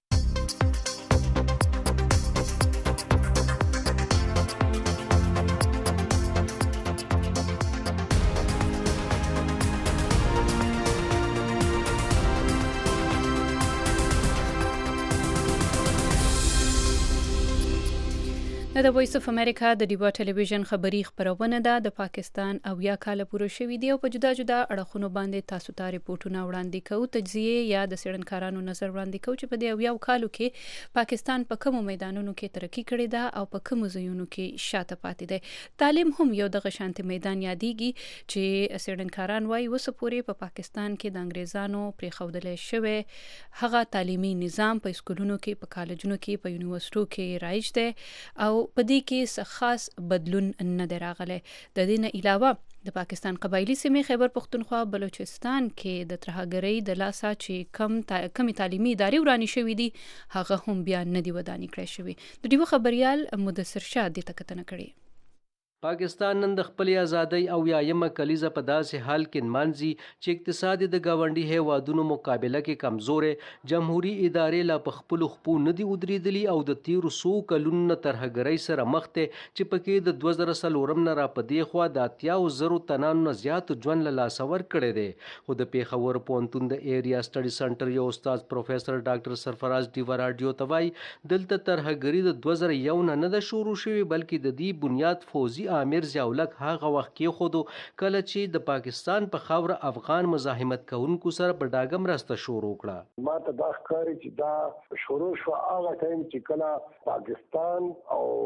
د وایس اف امریکا د ډیوا ټلویزیون خبری خبرونه ده. د پاکستان او یا کال پوره شوې دی او په جدا جدا اړخونو باندې تاسو ته ریپورتونه وړاندې کوو. تجزیه یا د سړنکارانو نظر وړاندې کوو چې په دې او یا کالو کې پاکستان په کومو میدانونو کې ترقی کړې ده او په کومو ځایونو کې شاته پاتې ده. تعلیم هم یو دغه شانتي میدان یادېږي چې سړنکاران وایي وسه پورې په پاکستان کې د انګریزانو پرې خودلې شوی هغه تعلیمي نظام په سکولونو کې په کالجونو کې په یونیورسيټو کې رایج دی او په دې کې خاص بدلون نه دی راغلی. د دې نه علاوه د پاکستان قبایلی سیمې خیبر پختونخوا بلوچستان کې د ترهګرۍ د لاسه چې کم تا... کمی تعلیمي ادارې ورانی شوې دي هغه هم بیا نه دی ودانې کړی شوی. د ډیو خبريال مدثر شاه دې تکتنه کړي. پاکستان نن د خپل ازادۍ او یایمه کلیزه په داسې حال کې نمانځي چې اقتصاد د گاونډي هیوادونو مقابله کې کمزورې جمهوریت ادارې لا په خپل خپو نه دی ودرېدلي او د تیرو سو کلونو ترهګرۍ سره مخ ته چې پکې د دوه زره څلورم نه را پدې خو د اتیاو زرو تنانو نه زیات ژوند له لاسور کړی دی. خو د پیښور پوهنتون د ایریا سټډي سنټر یو استاد پروفیسور ډاکټر سرفراز ډیوا راډیو ته وایي دلته ترهګري د دوه زره یو نه نه ده شروع شوې بلکې د دې بنیاد فوزي امیر ضیاءالک هغه وخت کې خودو کله چې د پاکستان په خاور افغان مزاحمت کوونکو سره په ډاګه مرسته شروع کړه. ما ته دا ښکاري چې دا شروع شو هغه ټایم چې کله پاکستان او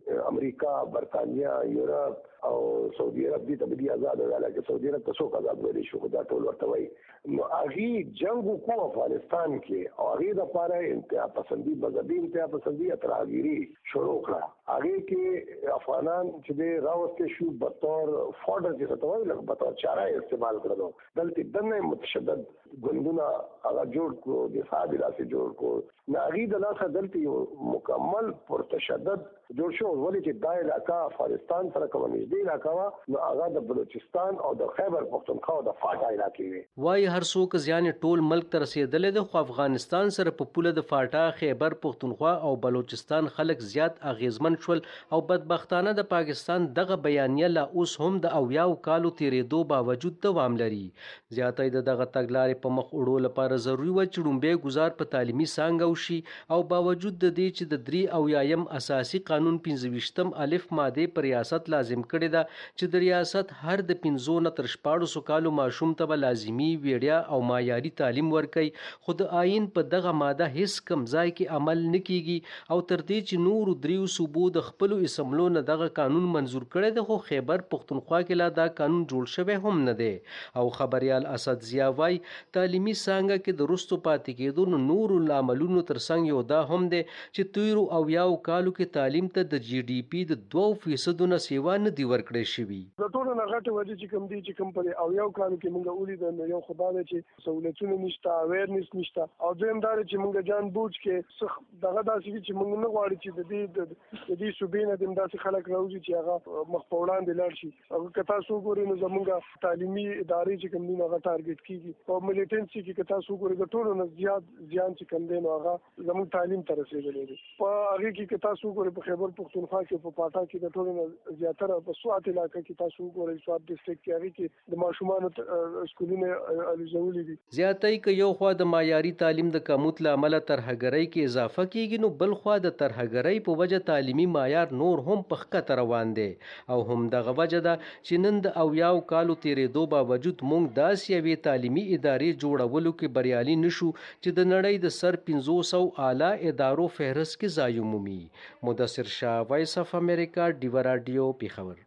امریکا، برطانیه، یورپ او سعودي عرب دي ته دي آزاد ویل چې سعودي عرب تاسو آزاد ویل شو خدا ټول ورته وایي. نو هغه جنگ کو افغانستان کې او هغه د لپاره انتها پسندي مذهبي انتها پسندي اتراګيري شروع کړه. هغه کې افغانان چې راوستي شو به تور فورډر چې څه وایي لکه به تور چاره استعمال کړو. دلته دنه متشدد ګوندونه هغه جوړ کړو، د صاحب لاسه جوړ کړو. نه هغه د لاسه دلته مکمل پر تشدد جوړ شو. ولې چې دا علاقہ افغانستان سره کوم نږدې علاقہ وا، نو هغه د بلوچستان او د خیبر پختونخوا او د فاټا علاقې وي. وای هر څوک ځان ټول ملک ته رسیدلې ده، خو افغانستان سره په پوله د فاټا، خیبر پختونخوا او بلوچستان خلک زیات اغیزمن شول او بدبختانه د پاکستان دغه بیانیه لا اوس هم د اویاو کالو تیرېدو باوجود دوام لري. زیاتې د دغه تګلارې په مخ وړو لپاره ضروري و چې لومبۍ ګزار په تعلیمي څانګه وشي او باوجود د دې چې د درې اویایم اساسي قانون پنځه ویشتم الف ماده پر ریاست لازم کړې ده چې د ریاست هر د پنځو نه تر شپاړسو کالو ماشوم ته به لازمي ویړیا او معیاري تعلیم ورکوي، خو د آئین په دغه ماده هیڅ کم ځای کې عمل نه کیږي او تر دې چې نورو دریو صوبو د خپلو اسمبلو نه دغه قانون منظور کړی دی، خو خیبر پختونخوا کې لا دا قانون جوړ شوی هم نه دی. او خبریال اسد ضیا وایي تعلیمي څانګه کې د وروستو پاتې کېدو نو نورو لاملونو ترڅنګ یو دا هم دی چې تیرو اویاو کالو کې تعلیم ته د جی ډي پي د دوه فیصدو نه سیوا نه دی ورکړی شوي. د ټولو نه غټه وجه چې کوم دی چې کوم په اویاو کالو کې موږ ولیدل نو یو خدای دی چې سہولتونه نشته، اویرنس نشته، او دویم دا چې موږ جان بوج کې څه دغه داسې چې موږ نه غواړو چې د دې د دې صوبې نه د داسې خلک راوځي چې هغه مخ په وړاندې لاړ شي. او که تاسو ګورئ نو زموږ تعلیمي ادارې چې کوم دي هغه ټارګټ کیږي او ملیټنسي کې که تاسو ګورئ د ټولو نه زیات زیان چې کوم دی نو هغه زموږ تعلیم ته رسېدلی دی. په هغې کې که تاسو ګورئ په خیبر پختونخوا کې په پاټا کې د ټولو نه زیاتره په سوات علاقه کې تاسو ګورئ سوات ډسټرکټ کې هغې کې د ماشومانو سکولونه الوزولي دي. زیاتې که یو خوا د معیاري تعلیم د کموت له امله ترهګرۍ کې اضافه کیږي نو بل خوا د ترهګرۍ په وجه تعلیمي معیار نور هم په ښکته روان دی او هم دغه وجه ده چې نن د اویاو کالو تیرېدو باوجود موږ داسې یوې تعلیمي ادارې جوړولو کې بریالي نشو چې د نړۍ د سر پنځو سو اعلی ادارو فهرست کې ځای ومومي. مدثر شاه، وایس اف امریکا، ډیوه راډیو، پیښور.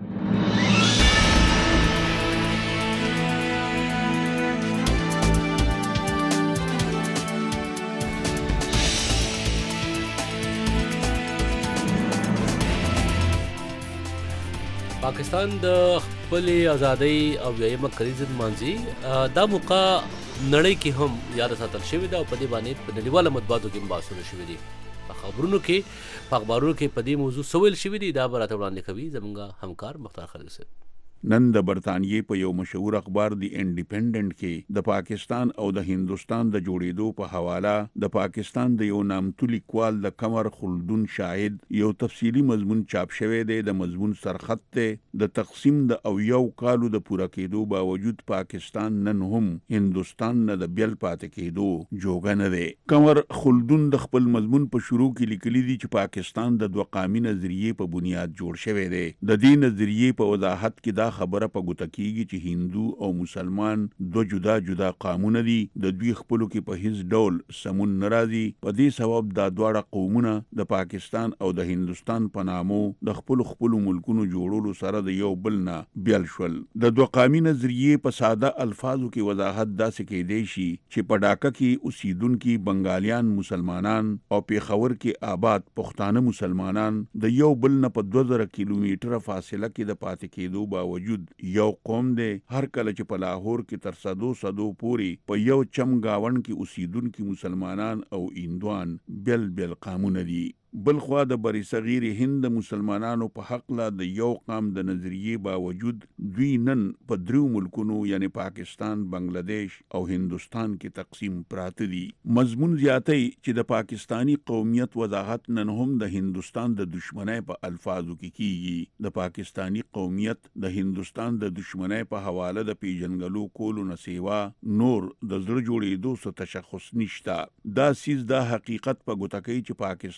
پاکستان د خپل ازادۍ او ویمه کلیزه مانځي دا موقع نړۍ کې هم یاد ساتل شوې ده او په دې باندې په نړیواله مطبوعاتو کې بحثونه شوي دي. په خبرونو کې په اخبارونو کې په دې موضوع سویل شوي دي. دا به راته وړاندې کوي زموږ همکار مختار خالد صاحب. نن د برطانیې په یو مشهور اخبار دی انډیپندنٹ کې د پاکستان او د هندستان د جوړېدو په حواله د پاکستان د یو نامتو لیکوال د قمر خلدون شاهد یو تفصیلی مضمون چاپ شوی دی. د مضمون سرخط دی د تقسیم د اویاو کالو د پوره کېدو باوجود پاکستان نن هم هندستان نه د بیل پاتې کېدو جوګه نه دی. قمر خلدون د خپل مضمون په شروع کې لیکلي دي چې پاکستان د دوه قامي نظریې په بنیاد جوړ شوی دی. د دې نظریې په وضاحت کې دا خبره په ګوته کیږي چې هندو او مسلمان دو جدا جدا قومونه دي، د دوی خپلو کې په هیڅ ډول سمون نه راځي. په دې سبب دا دواړه قومونه د پاکستان او د هندستان په نامو د خپلو خپلو ملکونو جوړولو سره د یو بل نه بیل شول. د دوه قومي نظریې په ساده الفاظو کې وضاحت داسې کېدی شي چې په ډاکه کې اوسیدونکي بنګالیان مسلمانان او پیښور کې آباد پښتانه مسلمانان د یو بل نه په دوه زره کیلومتره فاصله کې د پاتې کېدو باوجود یو قوم دی. هر کله چې په لاهور کې تر صدو صدو پورې په یو چم گاون کې اوسیدونکي مسلمانان او هندوان بیل بیل قومونه دي. بل خوا د بری صغیر هند مسلمانانو په حق لا د یو قام د نظریې باوجود دوی نن په دریو ملکونو یعنی پاکستان، بنگلاديش او هندستان کې تقسیم پراته دي. مضمون زیاتې چې د پاکستانی قومیت وضاحت نن هم د هندستان د دشمنۍ په الفاظو کې کیږي. د پاکستانی قومیت د هندستان د دشمنۍ په حواله د پیژنګلو کولو نه سیوا نور د زړه جوړېدو څه تشخص نشته. دا سیز دا حقیقت په ګوته کوي چې پاکستان د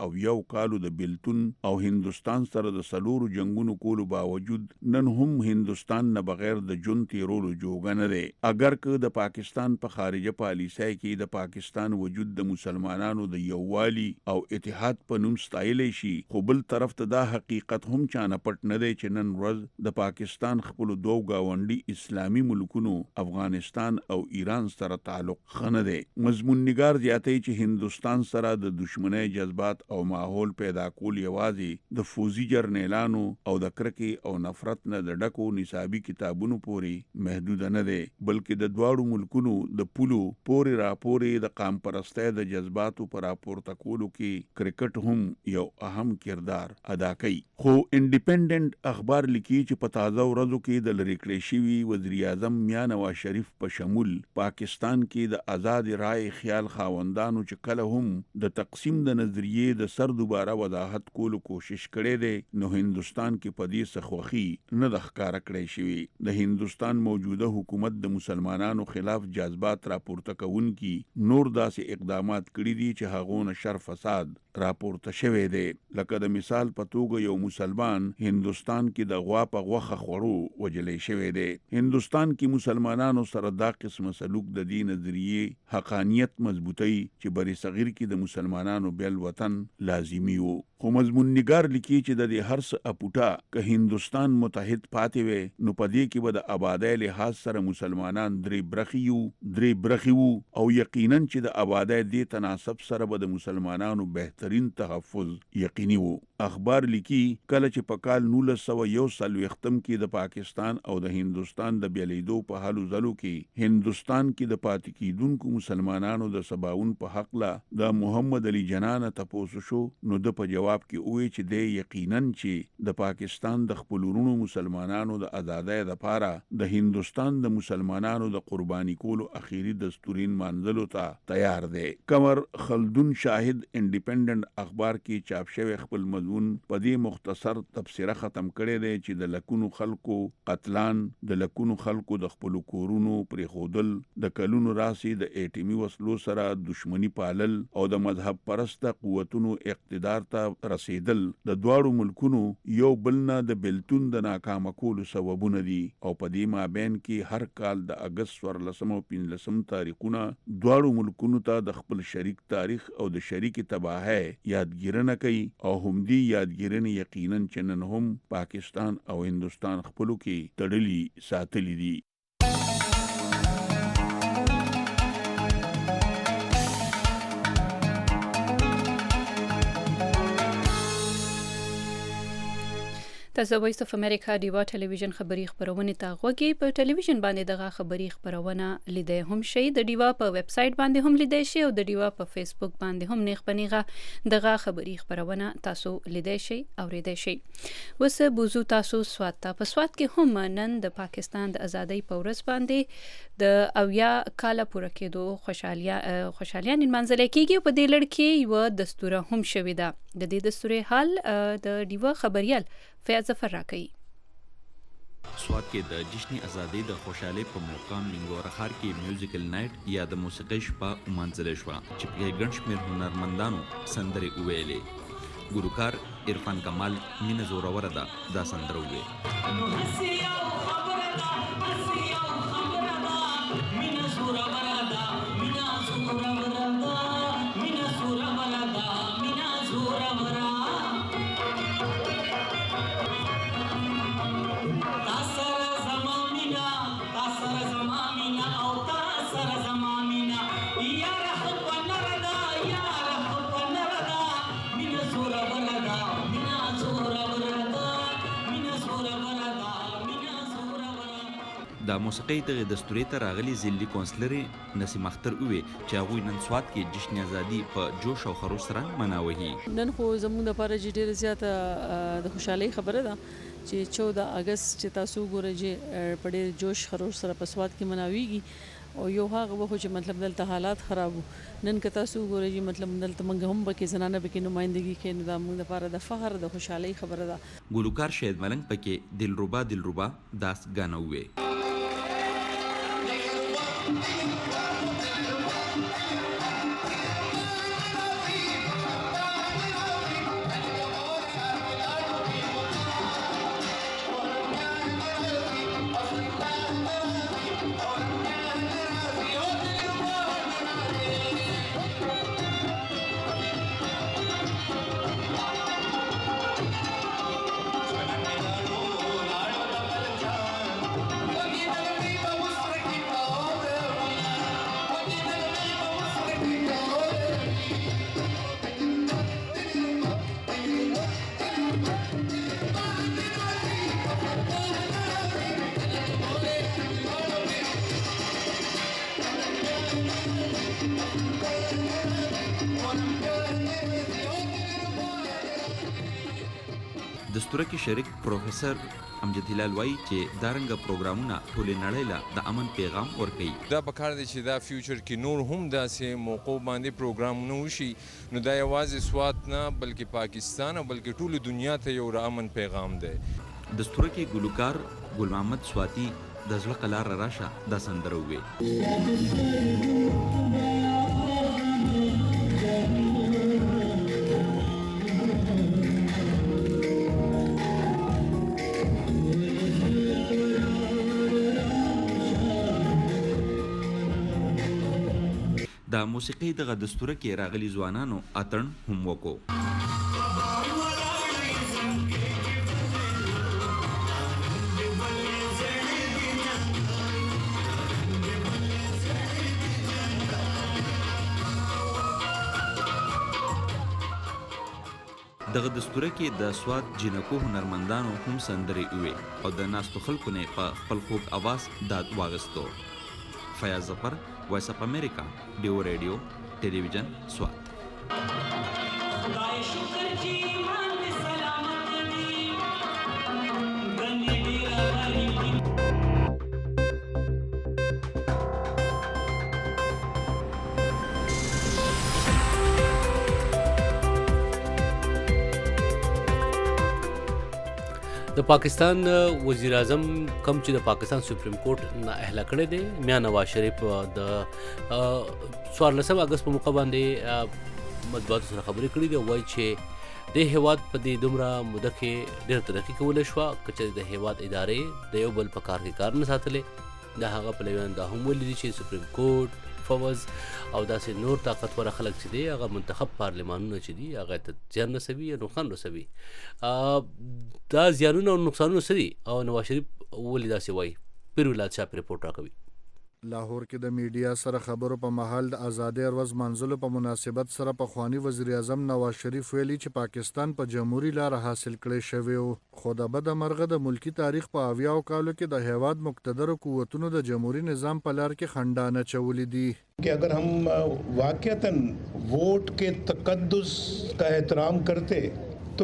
او یو کالو د بیلتون او هندستان سره د سلورو جنگونو کولو باوجود نن هم هندستان نه بغیر د جون تیرولو جوګه نه دی. اگر که د پاکستان په خارجه پالیسۍ کې د پاکستان وجود د مسلمانانو د یووالي او اتحاد په نوم ستایلی شي، خو بل طرف ته دا حقیقت هم چانه پټ نه دی چې نن ورځ د پاکستان خپلو دوو ګاونډي اسلامي ملکونو افغانستان او ایران سره تعلق ښه نه دی. مضمون نګار زیاتوي چې هندوستان سره د دشمنۍ جذبات او ماحول پیدا کول یوازې د فوزي جرنیلانو او د کرکې او نفرت نه د ډکو نصابي کتابونو پورې محدود نه دی، بلکې د دواړو ملکونو د پولو پورې راپورې د قام پرستۍ د جذباتو پر راپورته کولو کې کرکټ هم یو اهم کردار ادا کوي. خو انډیپندنت اخبار لیکي چې په تازه ورځو کې د لرې کړی شوي وزیر اعظم میاں نواز شریف په شمول پاکستان کې د آزاد رای خیال خاوندانو چې کله هم د تقسیم د نظریې د سر دوباره وضاحت کولو کوشش کړي دي، نو هندستان کې په دې سخوخي نه د ښکارا کړی شوی. د هندستان موجوده حکومت د مسلمانانو خلاف جذبات راپورته کوونکي نور داسې اقدامات کړي دي چې هغونه شر فساد راپورته شوی دی. لکه د مثال په توګه یو مسلمان هندستان کې د غوا په غوښه خوړو وجلی شوی دی. هندستان کې مسلمانانو سره دا قسم سلوک د دې نظریې حقانیت مضبوطی چې بری صغیر کې د مسلمانانو بیل وطن لازمی وو. خو مضمون نگار لیکي چې د دې هر څه اپوټا که هندستان متحد پاتې وي نو په دې کې به د آبادۍ لحاظ سره مسلمانان درې برخې یو درې برخې وو او یقینا چې د آبادۍ دې تناسب سره به د مسلمانانو بهترین تحفظ یقیني وو. اخبار لیکي کله چې په کال نولس سوه یو څلوېښتم کې د پاکستان او د هندستان د بیلیدو په حالو ځلو کې هندستان کې د پاتې کیدونکو مسلمانانو د سباون په حق لا د محمد علي جنانه تپوسو شو، نو د په جواب کې وی چې د یقینا چې د پاکستان د خپلورونو مسلمانانو د آزادۍ لپاره د هندستان د مسلمانانو د قرباني کولو اخیری دستورین منځلو ته تیار دی. قمر خلدون شاهد انډیپندنت اخبار کې چاپ شوی خپل مضمون په دې مختصر تبصره ختم کړی دی چې د لکونو خلکو قتلان، د لکونو خلکو د خپل کورونو پرې خودل، د کلونو راسي د ایټمی وسلو سره دشمنی پالل او د مذهب پرسته قوتونو اقتدار ته رسیدل د دواړو ملکونو یو بل نه د بیلتون د ناکامه کولو سببونه دي. او په دې مابین کې هر کال د اگست څوارلسم او پنځلسم تاریخونه دواړو ملکونو ته د خپل شریک تاریخ او د شریک تباہی یادګیرنه کوي او هم دې یادګیرنه یقینا چې نن هم پاکستان او هندستان خپلو کې تړلي ساتلي دي. تاسو د وایس اف امریکا دیوا ټلویزیون خبری خبرونه ته غوږی په ټلویزیون باندې دغه خبری خبرونه لیدای هم شي. د دیوا په ویب سټ باندې هم لیدای شي او د دیوا په فیسبوک باندې هم نیغ پنیغه دغه خبری خبرونه تاسو لیدای شي او ریدای شي. وس بوزو تاسو سوات ته په سوات کې هم نن د پاکستان د ازادۍ په ورځ باندې د اویا کاله پوره کېدو خوشالیا خوشالیان منځل کېږي. په دې لړ کې یو دستور هم شوی ده. د دې دستور حال د دیوا خبريال فیاض ظفر راکړي. سوات کې د جشن ازادۍ د خوشحالۍ په موقع منګور خار کې میوزیکل نایټ یا د موسیقۍ شپه ومنځل شوه چې په ګڼ شمېر هنرمندانو سندرې وویلې. ګلوکار عرفان کمال مینه زوروره ده دا سندره وویل. د موسیقۍ دغه دستوري ته راغلي ضلعي کونسلر نسیم اختر وویل چې هغوی نن سوات کې جشن ازادي په جوش او خروش سره مناوي. نن خو زموږ لپاره ډېره زیاته د خوشحالۍ خبره ده چې چودہ اگست چې تاسو ګورئ چې په ډېر جوش خروش سره په سوات کې مناويږي او یو هغه وخت چې مطلب دلته حالات خرابو. نن که تاسو ګورئ چې مطلب دلته موږ هم پکې زنانه پکې نمائندګي کوي، نو دا موږ لپاره د فخر د خوشحالۍ خبره ده. ګلوکار شهید ملنګ پکې دلربا دلربا داس غانا وې. دستور کې شریک پروفیسور امجد هلال وایي چې دا رنګه پروګرامونه ټولې نړۍ له د امن پیغام ورکوي. دا پکار دی چې دا فیوچر کې نور هم داسې موقع باندې پروګرامونه وشي، نو دا یوازې سوات نه بلکې پاکستان او بلکې ټولو دنیا ته یو د امن پیغام دی. دستور کې ګلوکار ګل محمد سواتی د زړه قلار راشه دا سندره وویل. د موسیقي دغه دستوره کې راغلي ځوانانو اتڼ هم وکړو. دغه دستوره کې د سوات جنکو هنرمندانو هم سندرې وې او د ناستو خلکو نه په خپل خوږ اواز داد واغستو. فیاض ظفر، وایس اف امریکا، ډیو ریډیو، ټلویزیون سوات. د پاکستان وزیر اعظم کم چې د پاکستان سپریم کورټ نه اهله کړی دی، میا نواز شریف د څوارلسم اګست په موقع باندې مطبوعاتو سره خبرې کړې دي. وایي چې د هیواد په دې دومره موده کې ډېر ترقي کولی شوه که چېرې د هیواد ادارې د یو بل په کار کې کار نه ساتلې. د هغه پلویان دا هم ویلي دي چې سپریم کورټ، فوز او داسې نور طاقتور خلک چې دی هغه منتخب پارلمانونه چې دي هغه ته زیان رسوي یا نقصان رسوي. دا زیانونه او نقصانونه څه دي او نواز شریف ولې داسې وایي؟ پیر ولایت شاه رپورټ راکوي. لاهور کې د میډیا سره خبرو په محل د آزادۍ ورځ منځلو په مناسبت سره پخوانی وزیر اعظم نواز شریف ویلي چې پاکستان په جمهوریت لار حاصل کړی شوی او خو د بد مرغه د ملکی تاریخ په اویاو کالو کې د هیواد مقتدر قوتونو د جمهوریت نظام په لار کې خندانه چولې دي कि अगर हम वाकईतन वोट के तकद्दुस का एहतराम करते तो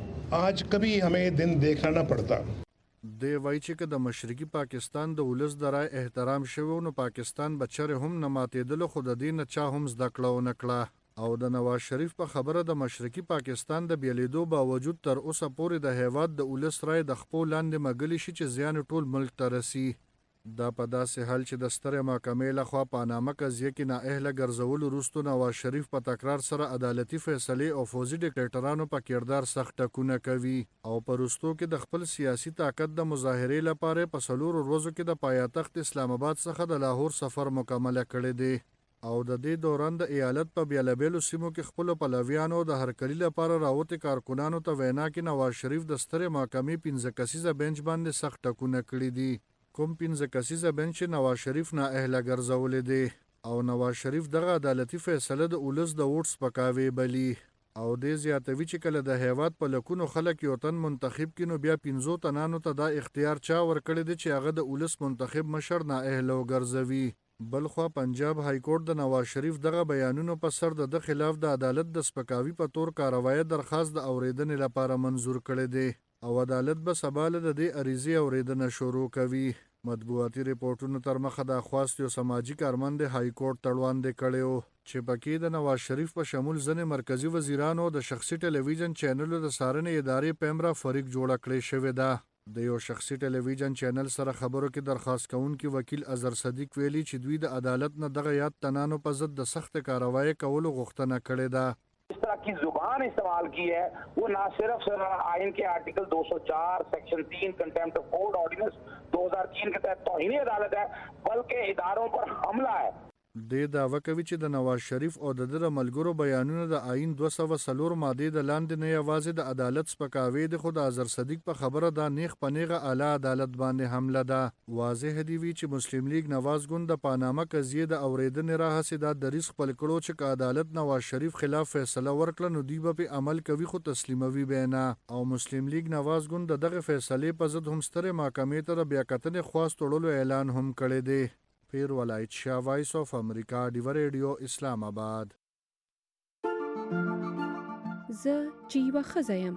आज कभी हमें दिन देखना न पड़ता. دی وایي چې که د مشرقي پاکستان د ولس د رای احترام شوی نو پاکستان به چرې هم نه ماتېدلو، خو د دې نه چا هم زده کړه ونه کړه. او د نواز شریف په خبره د مشرقي پاکستان د بیلیدو باوجود تر اوسه پورې د هیواد د ولس رای د خپو لاندې مګلی شي چې زیان ټول ملک ته رسي. دا په داسې حال چې د سترې محکمې لخوا پانامه قضیه کې نااهله ګرځولو وروسته نواز شریف په تکرار سره عدالتي فیصلې او فوزي ډیکټیټرانو په کردار سخت ټکونه کوي او په وروستو کې د خپل سیاسي طاقت د مظاهرې لپاره په څلورو ورځو کې د پایتخت اسلام آباد څخه د لاهور سفر مکمل کړی دی او د دې دوران د ایالت په بیلابیلو سیمو کې خپل پلویانو د هرکلي لپاره راوته کارکونانو ته وینا کې نواز شریف د سترې محکمې پنځه کسیزه بنچ باندې سخت ټکونه کړی دي. کوم پنځه کسیزه بنچ نواز شریف نه اهله ګرځولې دی او نواز شریف دغه عدالتي فیصله د اولس د ووټ سپکاوي بلی او دې زیاتوي چې کله د هیواد په لکونو خلک یو تن منتخب کینو بیا پنځو تنانو ته دا اختیار چا ورکړی دی چې هغه د اولس منتخب مشر نه اهله وګرځوي. بلخوا پنجاب های کورټ د نواز شریف دغه بیانونو په سر د خلاف د عدالت د سپکاوي په تور کاروایی درخواست د اوریدنې لپاره منظور کړی دی او عدالت به سباله د دې عریضې اوریدنه شروع کوي. مطبوعاتي ریپورتونو تر مخه د خواست یو سماجی کارمند های کورټ تړواندې کړیو چې پکې د نواز شریف په شمول ځنې مرکزی وزیرانو د شخصي ټلویزیون چینلونو د څارنې ادارې پیمرا فریق جوړه کړې شوې ده. د یو شخصي ټلویزیون چینل سره خبرو کې درخواست کوونکي وکیل اظهر صدیق ویلي چې دوی د عدالت نه دغه یاد تنانو په ضد د سخت کاروایی کولو غوښتنه کړې ده. इस तरह की जुबान इस्तेमाल की है वो ना सिर्फ आइन के आर्टिकल दो सौ चार सेक्शन तीन कंटेम्प्ट ऑफ कोर्ट ऑर्डिनेंस दो हज़ार तीन के तहत तौहीन अदालत है बल्कि इदारों पर हमला है. د دعوه کوي چې د نواز شریف او د در ملګرو بیانونه د آئین دوه سوه څلور ماده د لاندې نه یوازې د عدالت سپکاوي د خود اظهر صدیق په خبره دا نیغ پنیغه اعلی عدالت باندې حمله ده. واضح دی وی چې مسلم لیگ نواز ګوند د پانامه قضیه د اوریدنې راهسي د دریس خپل کړو چې عدالت نواز شریف خلاف فیصله ورکړه نو دی به عمل کوي خو تسلیموي بینا او مسلم لیگ نواز ګوند دغه فیصله په ضد هم ستره محکمې ته بیا کتنې خواست وړلو اعلان هم کړی دی. پیر ولایت شاه، وایس اف امریکا، ډیو ریډیو، اسلام آباد. زه چې یوه ښځه یم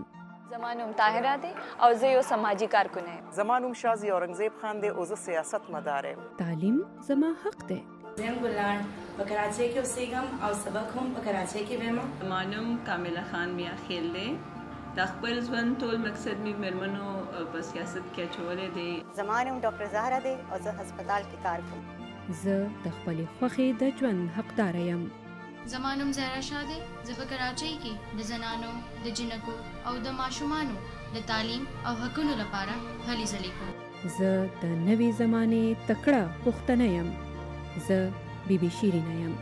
زما نوم طاهره دی او زه یو سماجی کارکونه یم. زما نوم شازي اورنګزیب خان دی او زه سیاست مدار یم. تعلیم زما حق دی. زم ګلان په کراچۍ کې اوسېږم او سبق هم په کراچۍ کې وایم. زما نوم کامله خان میا خیل دی. د خپل ژوند ټول مقصد می مرمنو په سیاست کې اچولې دی. زما نوم ډاکټر زهرا دی او زه هسپتال کې کار کوم. زه د خپلې خوښې د ژوند حقدار یم. زما نوم زهرا شاه دی. زه په کراچۍ کې د زنانو د جنکو او د ماشومانو د تعلیم او حقونو لپاره هلې ځلې کوم. زه د نوې زمانې تکړه پښتنه یم. زه بیبي شیرینه یم.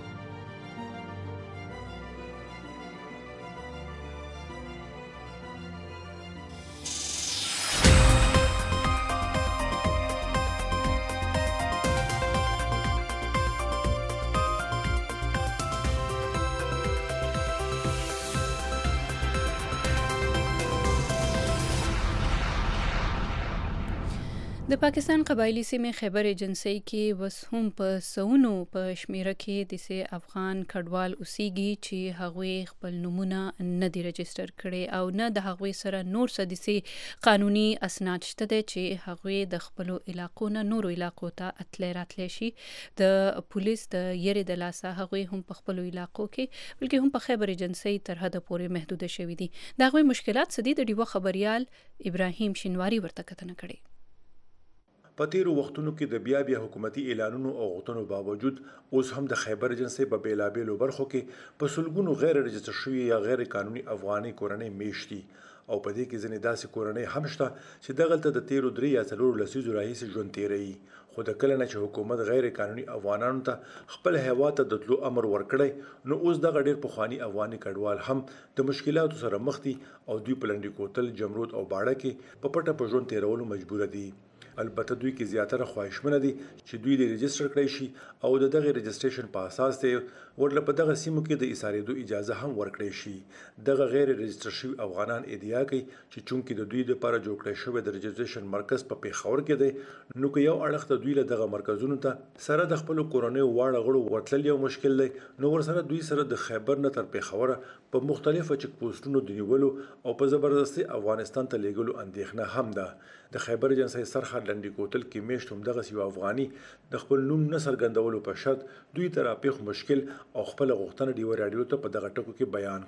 د پاکستان قبایلی سیمې خیبر ایجنسی کې وس هم په سونو په شمیره کې د سه افغان کډوال اوسېږي چې هغوی خپل نمونه نه دي رجستر کړي او نه د هغوی سره نور څه د سه قانوني اسناد شته دي چې هغوی د خپل علاقو نه نورو علاقو ته اتلې راتلې شي. د پولیس د یری د لاسه هغوی هم په خپل علاقو کې بلکې هم په خیبر ایجنسی تر حد پورې محدود شوي دي. د هغوی مشکلات څه دي د ډیوه خبريال ابراهیم شینواری ورته کتنه کړي. په تیرو وختونو کې د بیا بیا حکومتي اعلانونو او غوښتنو باوجود اوس هم د خیبر ایجنسی په بیلابیلو برخو کې په سلګونو غیر رجستر شوي یا غیر قانوني افغاني کورنۍ میشتي او په دې کې ځینې داسې کورنۍ هم شته چې دغلته د تیرو درې یا څلورو لسیزو راهیسې ژوند تیروي. خو د کله نه چې حکومت غیر قانوني افغانانو ته خپل هیواد ته د تلو امر ورکړی نو اوس دغه ډېر پخواني افغاني کډوال هم د مشکلاتو سره مخ دي او دوی په لنډي کوتل، جمرود او باړه کې په پټه په ژوند تیرولو مجبور دي. البته دوی کې زیاتره خواهشمنه دي چې دوی د رجستر کړی شي او د دغه رجستریشن په اساس ته ورله په دغه سیمو کې د ایسارېدو اجازه هم ورکړی شي. دغه غیر رجستر شوي افغانان ادعا کوي چې چونکې د دوی لپاره جوړ کړی شوی د رجستریشن مرکز په پیښور کې دی نو که یو اړخ ته دوی له دغه مرکزونو ته سره د خپل کورنۍ واړه غړو ورتلل یو مشکل دی نو ورسره دوی سره د خیبر نه تر پیښور په مختلفو چک پوسټونو د نیولو او په زبردستي افغانستان ته لیږلو اندېښنه هم ده. د خیبر ایجنسی سرحد لنډي کوتل کې میشت هم دغه یو افغاني د خپل نوم نه څرګندولو په شرط دوی ته راپېښ مشکل او خپل غوښتنه ډیوه راډیو ته په دغه ټکو کې بیان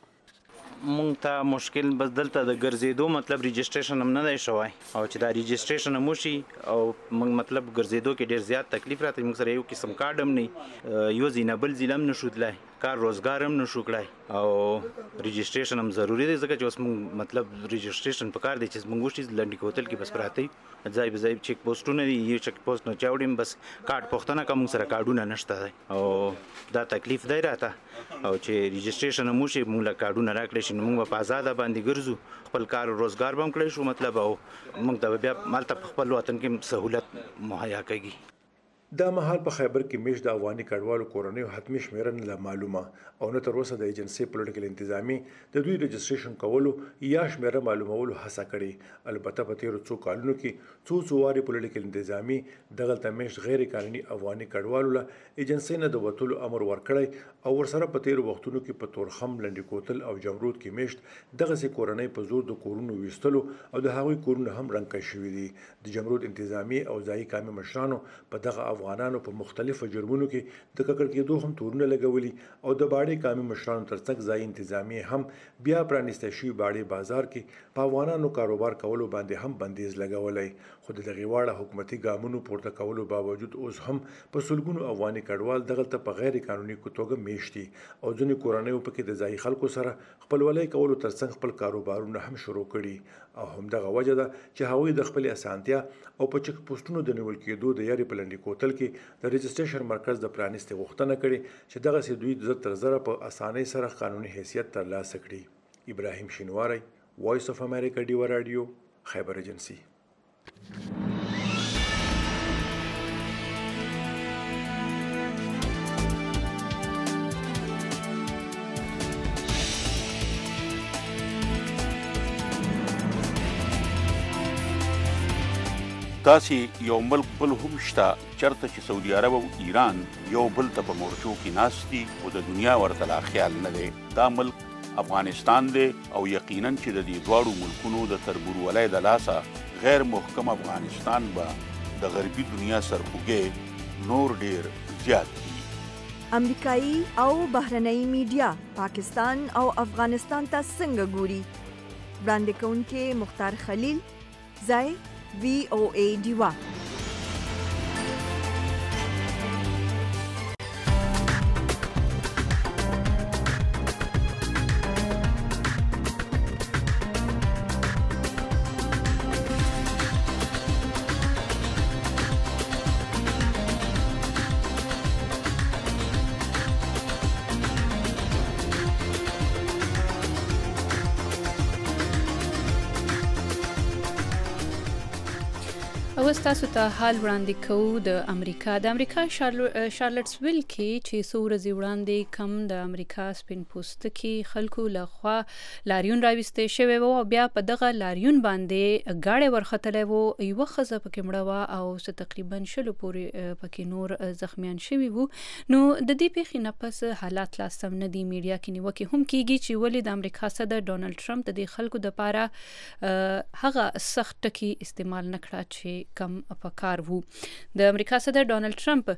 کړه. مونږ ته مشکل بس دلته د ګرځېدو مطلب رجستریشن هم نه دی شوی او چې دا رجستریشن هم وشي او موږ مطلب ګرځېدو کې ډېر زیات تکلیف راته موږ سره یو قسم کارډ هم نه یو ځای نه بل ځای هم نشو تللی کار روزګار هم نشو کړی او رجستریشن هم ضروری دی ځکه چې اوس موږ مطلب رجستریشن په کار دی چې موږ وشي لنډي کوتل کې بس پراته ځای به ځای چک پوسټونه دي یو چک پوسټ نه چاوډیم بس کارت پښتنه کوم سره کارډونه نشته دی او دا تکلیف دی راته او چې رجستریشن مو شي موږ له کارډونه راکړی شي موږ په آزاد باندې ګرځو خپل کار روزګار به هم کړی شو مطلب او موږ ته بیا مالته خپل وطن کې سہولت مهیا کړي. دا مهال په خیبر کې میش د افغاني کډوالو کورنۍ حتمی شمیره نه معلومه او نه تر اوسه د ایجنسی پولیټیکل انتظامی د دوی رجستریشن کولو یا شمیره معلومولو هڅه کړې. البته په تیرو څو کالونو کې څو څو واري پولیټیکل انتظامی دغلته میش غیر قانوني افغاني کډوالو له ایجنسی نه د وټولو امر ورکړی او ورسره په تیرو وختونو کې په تورخم لنډي کوتل او جمرود کې میش دغه سي کورنۍ په زور د کورونو ویستلو او د هغوی کورونه هم رنګ شوي دي. د جمرود انتظامی او ځایي قامي مشرانو په دغه افغانانو په مختلفو جرمونو کې د ککړ کېدو هم تورونه لګولي او د باړې قامي مشرانو ترڅنګ ځای انتظامی هم بیا پرانیسته شوي باړې بازار کې په افغانانو کاروبار کولو باندې هم بندیز لګولی. خو د دغې واړه حکومتي ګامونو پورته کولو باوجود اوس هم په سلګونو افغاني کډوال دغلته په غیر قانوني توګه میشتي او ځینې کورنیو پکې د ځایي خلکو سره خپلولۍ کولو ترڅنګ خپل کاروبارونه هم شروع کړي او همدغه وجه ده چې هغوی د خپل اسانتیا او په چک پوسټونو د نیول کېدو د یاري په لنډي کوتل کې د رجستریشن مرکز د پرانیستې غوښتنه کړې چې دغه سي دوی زر تر زره په اسانۍ سره قانوني حیثیت ترلاسه کړي. ابراهیم شینواری، وایس اف امریکا، ډیوه رادیو، خیبر ایجنسی. داسې یو ملک بل هم شته چرته چې سعودي عرب او ایران یو بل ته په مورچو کې ناست دي او د دنیا ورته لا خیال نه دی. دا ملک افغانستان دی او یقینا چې د دې دواړو ملکونو د تربورولۍ د لاسه غیر محکم افغانستان به د غربي دنیا سرخوږی نور ډیر زیات دي. امریکایي او بهرنۍ میډیا پاکستان او افغانستان ته څنګه ګوري؟ وړاندې کوونکې مختار خلیل، ځای وی او ای ډیوا. اوس تاسو ته حال وړاندې کوو د امریکا د امریکا شارلټسویل کې چې څو ورځې وړاندې کم د امریکا سپین پوستکي خلکو لخوا لاریون راوستې شوی و او بیا په دغه لاریون باندې ګاډی ورختلی و، یوه ښځه پکې مړه وه او څه تقریبا شلو پورې پکې نور زخمیان شوي وو. نو د دې پیښې نه پس حالات لا سم نه دي. میډیا کې نیوکې هم کیږي چې ولې د امریکا صدر ډونالډ ټرمپ د دې خلکو دپاره هغه سخت ټکي استعمال نه کړه چې کم پکار وو. د امریکا صدر ډونالډ ټرمپ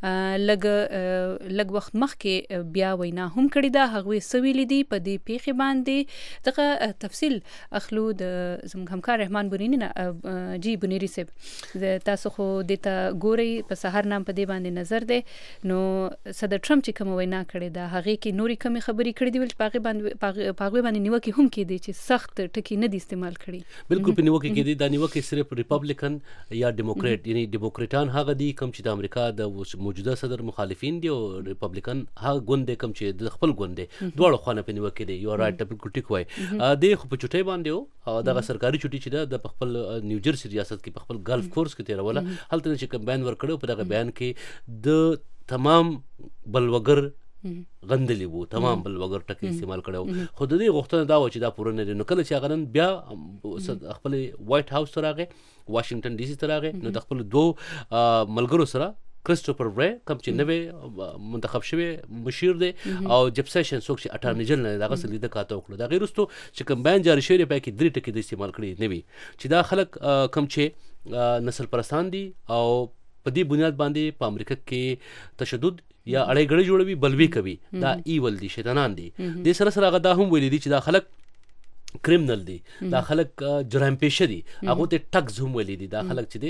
لږ لږ وخت مخکې بیا وینا هم کړې ده. هغوی څه ویلي دي په دې پیښې باندې دغه تفصیل اخلو د زموږ همکار رحمان بونیری نه. جی بونیری صاحب، تاسو خو دې ته ګورئ، په سهار نام په دې باندې نظر دی. نو صدر ټرمپ چې کومه وینا کړې ده هغې کې نورې کمې خبرې کړې دي ول چې په هغې باندې په هغوی باندې نیوکې هم کېدې چې سخت ټکي نه دي استعمال کړي. بالکل په نیوکې کېدې. دا نیوکې صرف ریپبلیکن یا ډیموکریټ یعنی ډیموکریټان هغه دي کوم چې د امریکا د موجوده صدر مخالفین دي او ریپبلیکن هغه ګوند دی کوم چې د خپل ګوند دی. دواړو خواونه په نیوکې دي. یو رایټ ټپل ټیک وای دی خو په چټۍ باندې او دغه سرکاري چټي چې ده د خپل نیوجرسي ریاست کې په خپل ګلف کورس کې تیروله. هلته چې کوم بیان ورکړو په دغه بیان کې د تمام بلوګر غندلی وو، تمام بلوګر ټکی استعمال کړو. خو د دې غوښتنه دا و چې دا پوره نه دي. نو کله چې هغه نن بیا خپل وایټ هاوس ته راغی، واشنگټن ډي سي ته راغی، نو د خپل دوو ملګرو سره کرسټوفر وری کوم چې نوی منتخب شوی مشیر دی او جب سیشن څوک چې اټارني جنرال دغه سره لیده کاته وکړو. د هغې وروستو چې کوم بیان جاري شوی دی په کې درې ټکي د استعمال کړي نه وي چې دا خلک کوم چې نسل پرستان دي او په دې بنیاد باندې په امریکا کې تشدد یا اړې ګړې جوړوي، بلوي کوي. دا ایول دي، شیطانان دي. دې سره سره هغه دا هم ویلي دي چې دا خلک کرمنل دي، دا خلک جرایم پیشه دي. هغو ته ټکس هم ویلي دي. دا خلک چې دي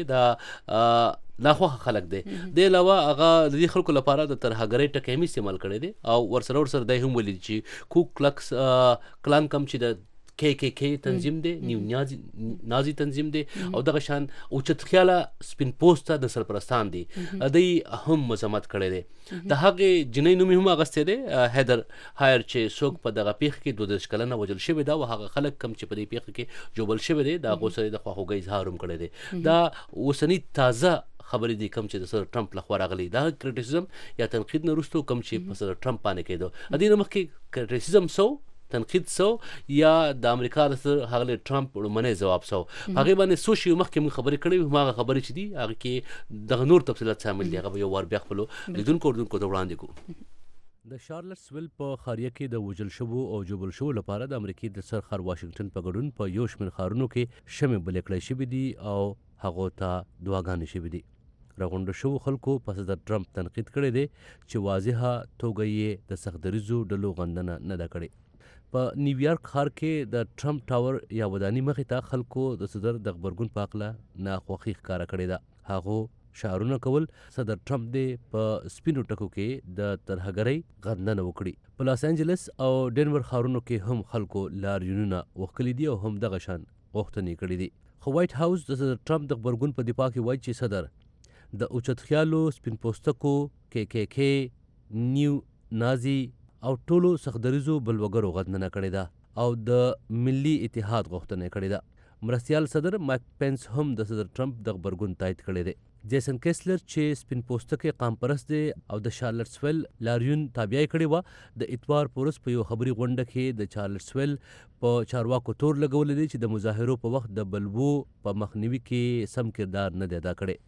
دا ناخوښه خلک دی. د علاوه هغه د دې خلکو لپاره د ترهګرۍ ټکی هم استعمال کړی دی او ورسره ورسره دی هم ویلي دي چې کوک کلکس کلان کم چې د کی کی کی تنظیم دی، نیو نازی نازی تنظیم دی او دغه شان اوچت خیاله سپین پوسته د سرپرستان دي. دوی هم مذمت کړی دی. د هغې جنۍ نوم یې هم اخیستی دی، هیدر هایر، چې څوک په دغه پیښه کې دوه دېرش کلنه وژل شوې ده او هغه خلک کم چې په دې پیښه کې ژوبل شوی دی د هغو سره د خواخوږۍ اظهار هم کړی دی. دا اوسني تازه خبرې دي کوم چې د صدر ټرمپ لخوا راغلي. دا کریټیسزم یا تنقید نه وروسته کوم چې په صدر ټرمپ باندې کېدو، د دې نه مخکې کریټیسزم سو، تنقید سو یا د امریکا د هغه ټرمپ لومړنی ځواب سو. هغې باندې څو شی مخکې موږ خبرې کړې وي، هماغه خبرې چې دي هغه کې دغه نور تفصیلات شامل دي. هغه به یو وار بیا خپلو لیدونکو اردونکو ته وړاندې کړو. د شارلټسویل په خاریه کې د وژل شوو او جوبل شوو لپاره د امریکې د سر ښار واشنګټن په ګډون په یو شمېر ښارونو کې شمې بلې کړی شوي دي او هغو ته دعاګانې شوي دي. راغونډو شوو خلکو په صدر ټرمپ تنقید کړی دی چې واضحه توګه یې د سختدریزو ډلو غندنه نه ده کړې. په نیویارک ښار کې د ټرمپ ټاور یا وداني مخې ته خلکو د صدر د غبرګون په هکله ناخوښي ښکاره کړې ده. هغو شعارونه کول صدر ټرمپ دې په سپینو ټکو کې د ترهګرۍ غندنه وکړي. په لاس انجلس او ډینور ښارونو کې هم خلکو لاریونونه وښکلي دي او هم دغه شان غوښتنې کړي دي. خو وایټ هاوس د صدر ټرمپ د غبرګون په دفاع کې وایي چې صدر د اوچت خیالو سپین پوستکو کې کې کې نیو نازي او ټولو سختدریزو بلوګرو غندنه کړې ده او د ملي اتحاد غوښتنه کړې ده. مرستیال صدر مایک پینس هم د صدر ټرمپ د غبرګون تایید کړی دی. جیسن کیسلر چې سپین پوستکی قام پرست دی او د شارلټسویل لاریون تابعه کړې وه، د اتوار په ورځ په یو خبري غونډه کې د شارلټسویل په چارواکو تور لګولی دی چې د مظاهرو په وخت د بلبو په مخنیوي کې سم کردار نه دی ادا کړی.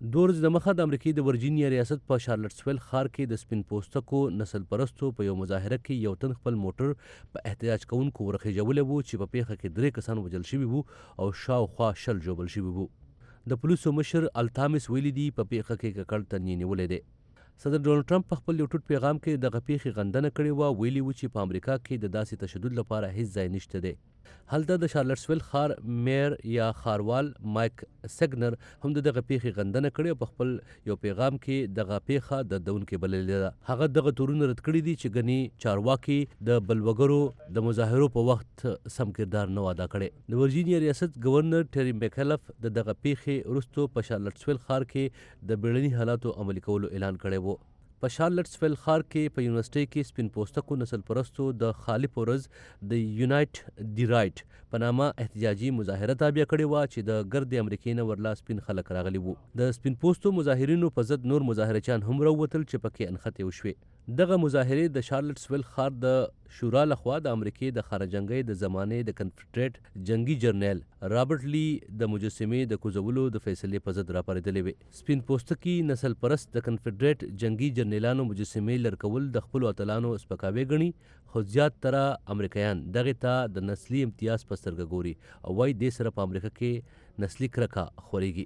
دوه ورځې د مخه د امریکې د ورجینیا ریاست په شارلټسویل ښار کې د سپین پوستکو نسل پرستو په یو مظاهره کې یو تن خپل موټر په احتجاج کوونکو ورخیژولی و چې په پیښه کې درې کسان وژل شوي وو او شاوخوا شل ژوبل شوي وو. د پولیسو مشر التامس ویلي دي په پیښه کې ککړ تنې نیولی دی. صدر ډونالډ ټرمپ په خپل یو ټوټ پیغام کې دغه پیښې غندنه کړې وه. ویلي و چې په امریکا کې د داسې تشدد لپاره هیڅ ځای نشته دی. هلته د شارلټسویل ښار میر یا ښاروال مایک سیګنر هم د دغه پیښې غندنه کړې او په خپل یو پیغام کې دغه پیښه دردونکې بللې ده. هغه دغه تورونه رد کړي دي چې ګنې چارواکي د بلوګرو د مظاهرو په وخت سم کردار نه ادا کړی. د ورجینیا ریاست ګورنر ټری میکلف د دغه پیښې وروسته په شارلټسویل ښار کې د بیړني حالاتو عملي کولو اعلان کړی و. په شارلټسویل ښار کې په یونیورسټۍ کې سپین پوستکو نسل پرستو د خالف ورځ د یونایټ دی رایټ په نامه احتجاجي مظاهره تابع کړې وه چې د ګرد امریکې نه ورلا سپین خلک راغلي وو. د سپین پوستو مظاهرینو په ضد نور مظاهرچیان هم راووتل چې پکې انښتې وشوې. دغه مظاهرې د شارلټسویل ښار د شورا لخوا د امریکې د خارجنګۍ د زمانې د کنفدریټ جنگي جرنیل رابرټ لی د مجسمې د کوزولو د فیصلې په ضد راپارېدلې وې. سپین پوستکي نسل پرست د کنفدریټ جنگي جرنیلانو مجسمې لرکول د خپلو اتلانو سپکاوی ګڼي، خو زیات تره امریکایان دغې ته د نسلي امتیاز په سترګه ګوري او وایي دې سره په امریکا کې نسلي کرکه خورېږي.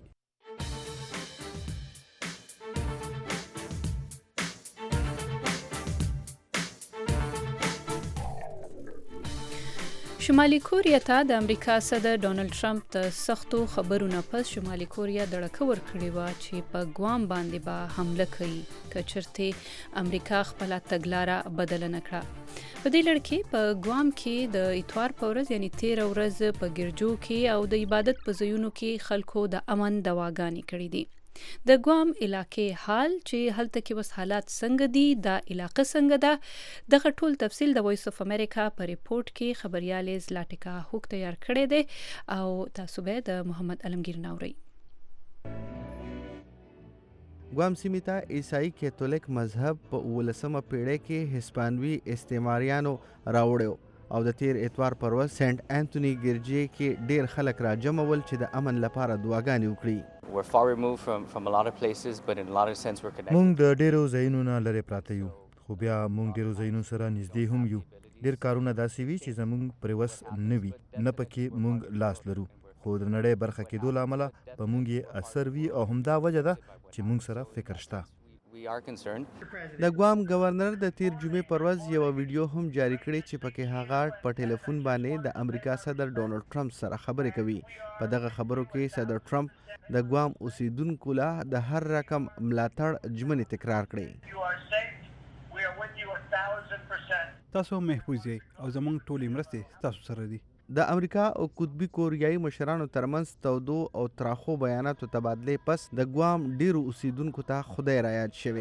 شمالي کوریا ته د امریکا صدر ډونالډ ټرمپ د سختو خبرو نه پس شمالي کوریا دړکه ورکړې وه چې په ګوام باندې به حمله کوي که چېرته امریکا خپله تګلاره بدله نه کړه. په دې لړ کې په ګوام کې د اتوار په ورځ یعنی تېره ورځ په ګرجو کې او د عبادت په ځایونو کې خلکو د امن دواګانې کړې دي. د ګوام علاقې حال چې هلته کې اوس حالات څنګه دي، دا علاقه څنګه ده، دغه ټول تفصیل د وایس اف امریکا په ریپورت کې خبریال زلاټیکا هوک تیار کړی دی او تاسو به د محمد علمگیر ناورئ. ګوام سیمې ته عیسائی کیتولیک مذهب په اوولسمه پیړۍ کې هسپانوي استعماریانو راوړی او د تیر اتوار پر ورځ سینټ انتوني ګرجې کې ډیر خلک را جمع ول چې د امن لپاره دعاګانې وکړي. مونږ د ډیرو ځایونو نه لرې پراته یو، خو بیا مونږ ډیرو ځایونو سره نږدې هم یو. ډیر کارونه داسې وي چې زمونږ پرې وس نه وي، نه پکې مونږ لاس لرو، خو د نړۍ برخه کېدو له امله په مونږ یې اثر وي او همدا وجه ده چې مونږ سره فکر شته. د ګوام گورنر د تیر جمعې پر ورځ یو ویډیو هم جاری کړی چې پکې هغه په ټلیفون باندې د امریکا صدر ډونالډ ټرمپ سره خبرې کوي. په دغه خبرو کې صدر ټرمپ د ګوام اوسیدونکو له د هر رقم ملاتړ ژمنې تکرار کړې. تاسو محفوظ یې او زموږ ټولې مرستې تاسو سره دي. د امریکا او قطبي کوریایي مشرانو ترمنځ تودو او تراخو بیاناتو تبادلې پس د ګوام ډیرو اوسیدونکو ته خدای را یاد شوی.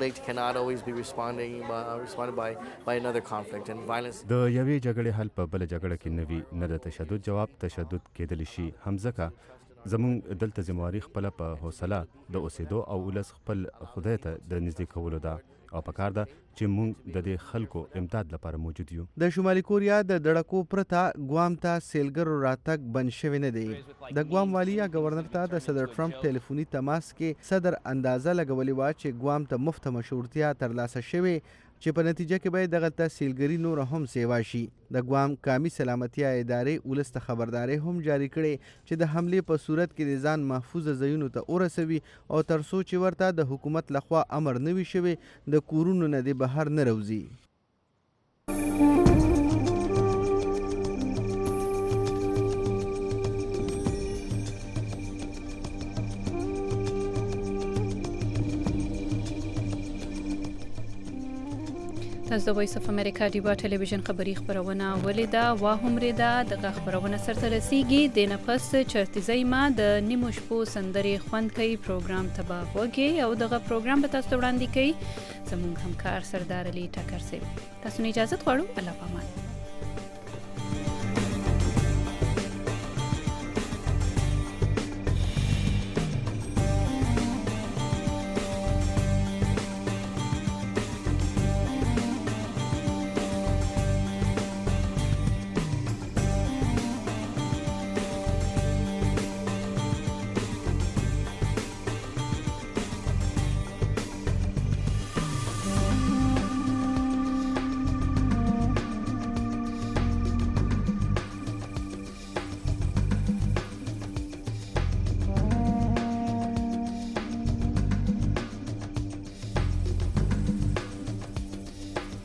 د یوې جګړې حل په بل جګړه کې نه وي، نه د تشدد جواب تشدد کېدلی شي. همځکه زمونږ دلته ذمہواري خپله په حوصله د اوسېدو او ولس خپل خدای ته د نږدې کولو ده او پکار ده چې موږ د دې خلکو امداد لپاره موجود یو. د شمالي کوریا د دړکو پرته ګوام ته سیلګرو راتګ بند شوی نه دی. د ګوام والي یا گورنر ته د صدر ټرمپ ټلیفوني تماس کې صدر اندازه لګولې وه چې ګوام ته مفت مشورتیا ترلاسه شوې چې په نتیجه کې به دغه ته سیلګري نور هم سیوا شي. د ګوام قومي سلامتیا ادارې ولس ته خبرداری هم جاری کړې چې د حملې په صورت کې د ځان محفوظ ځایونو ته ورسوي او تر څو چې ورته د حکومت لخوا امر نه وي شوی د کورونو نه د بهر نه روزي. تاسو د وایس اف امریکا ډیوا ټلویزیون خبری خبرونه ولیده وا همریده دغه خبرونه سرته رسیږي. د نفس چرتیزای ما د نیمو شپو سندرې خوند کوي پروګرام تبا وږي او دغه پروګرام به تاسو وړاندې کوي زموږ همکار سردار علي ټکر صاحب. تاسو نه اجازه غواړو. الله پامان.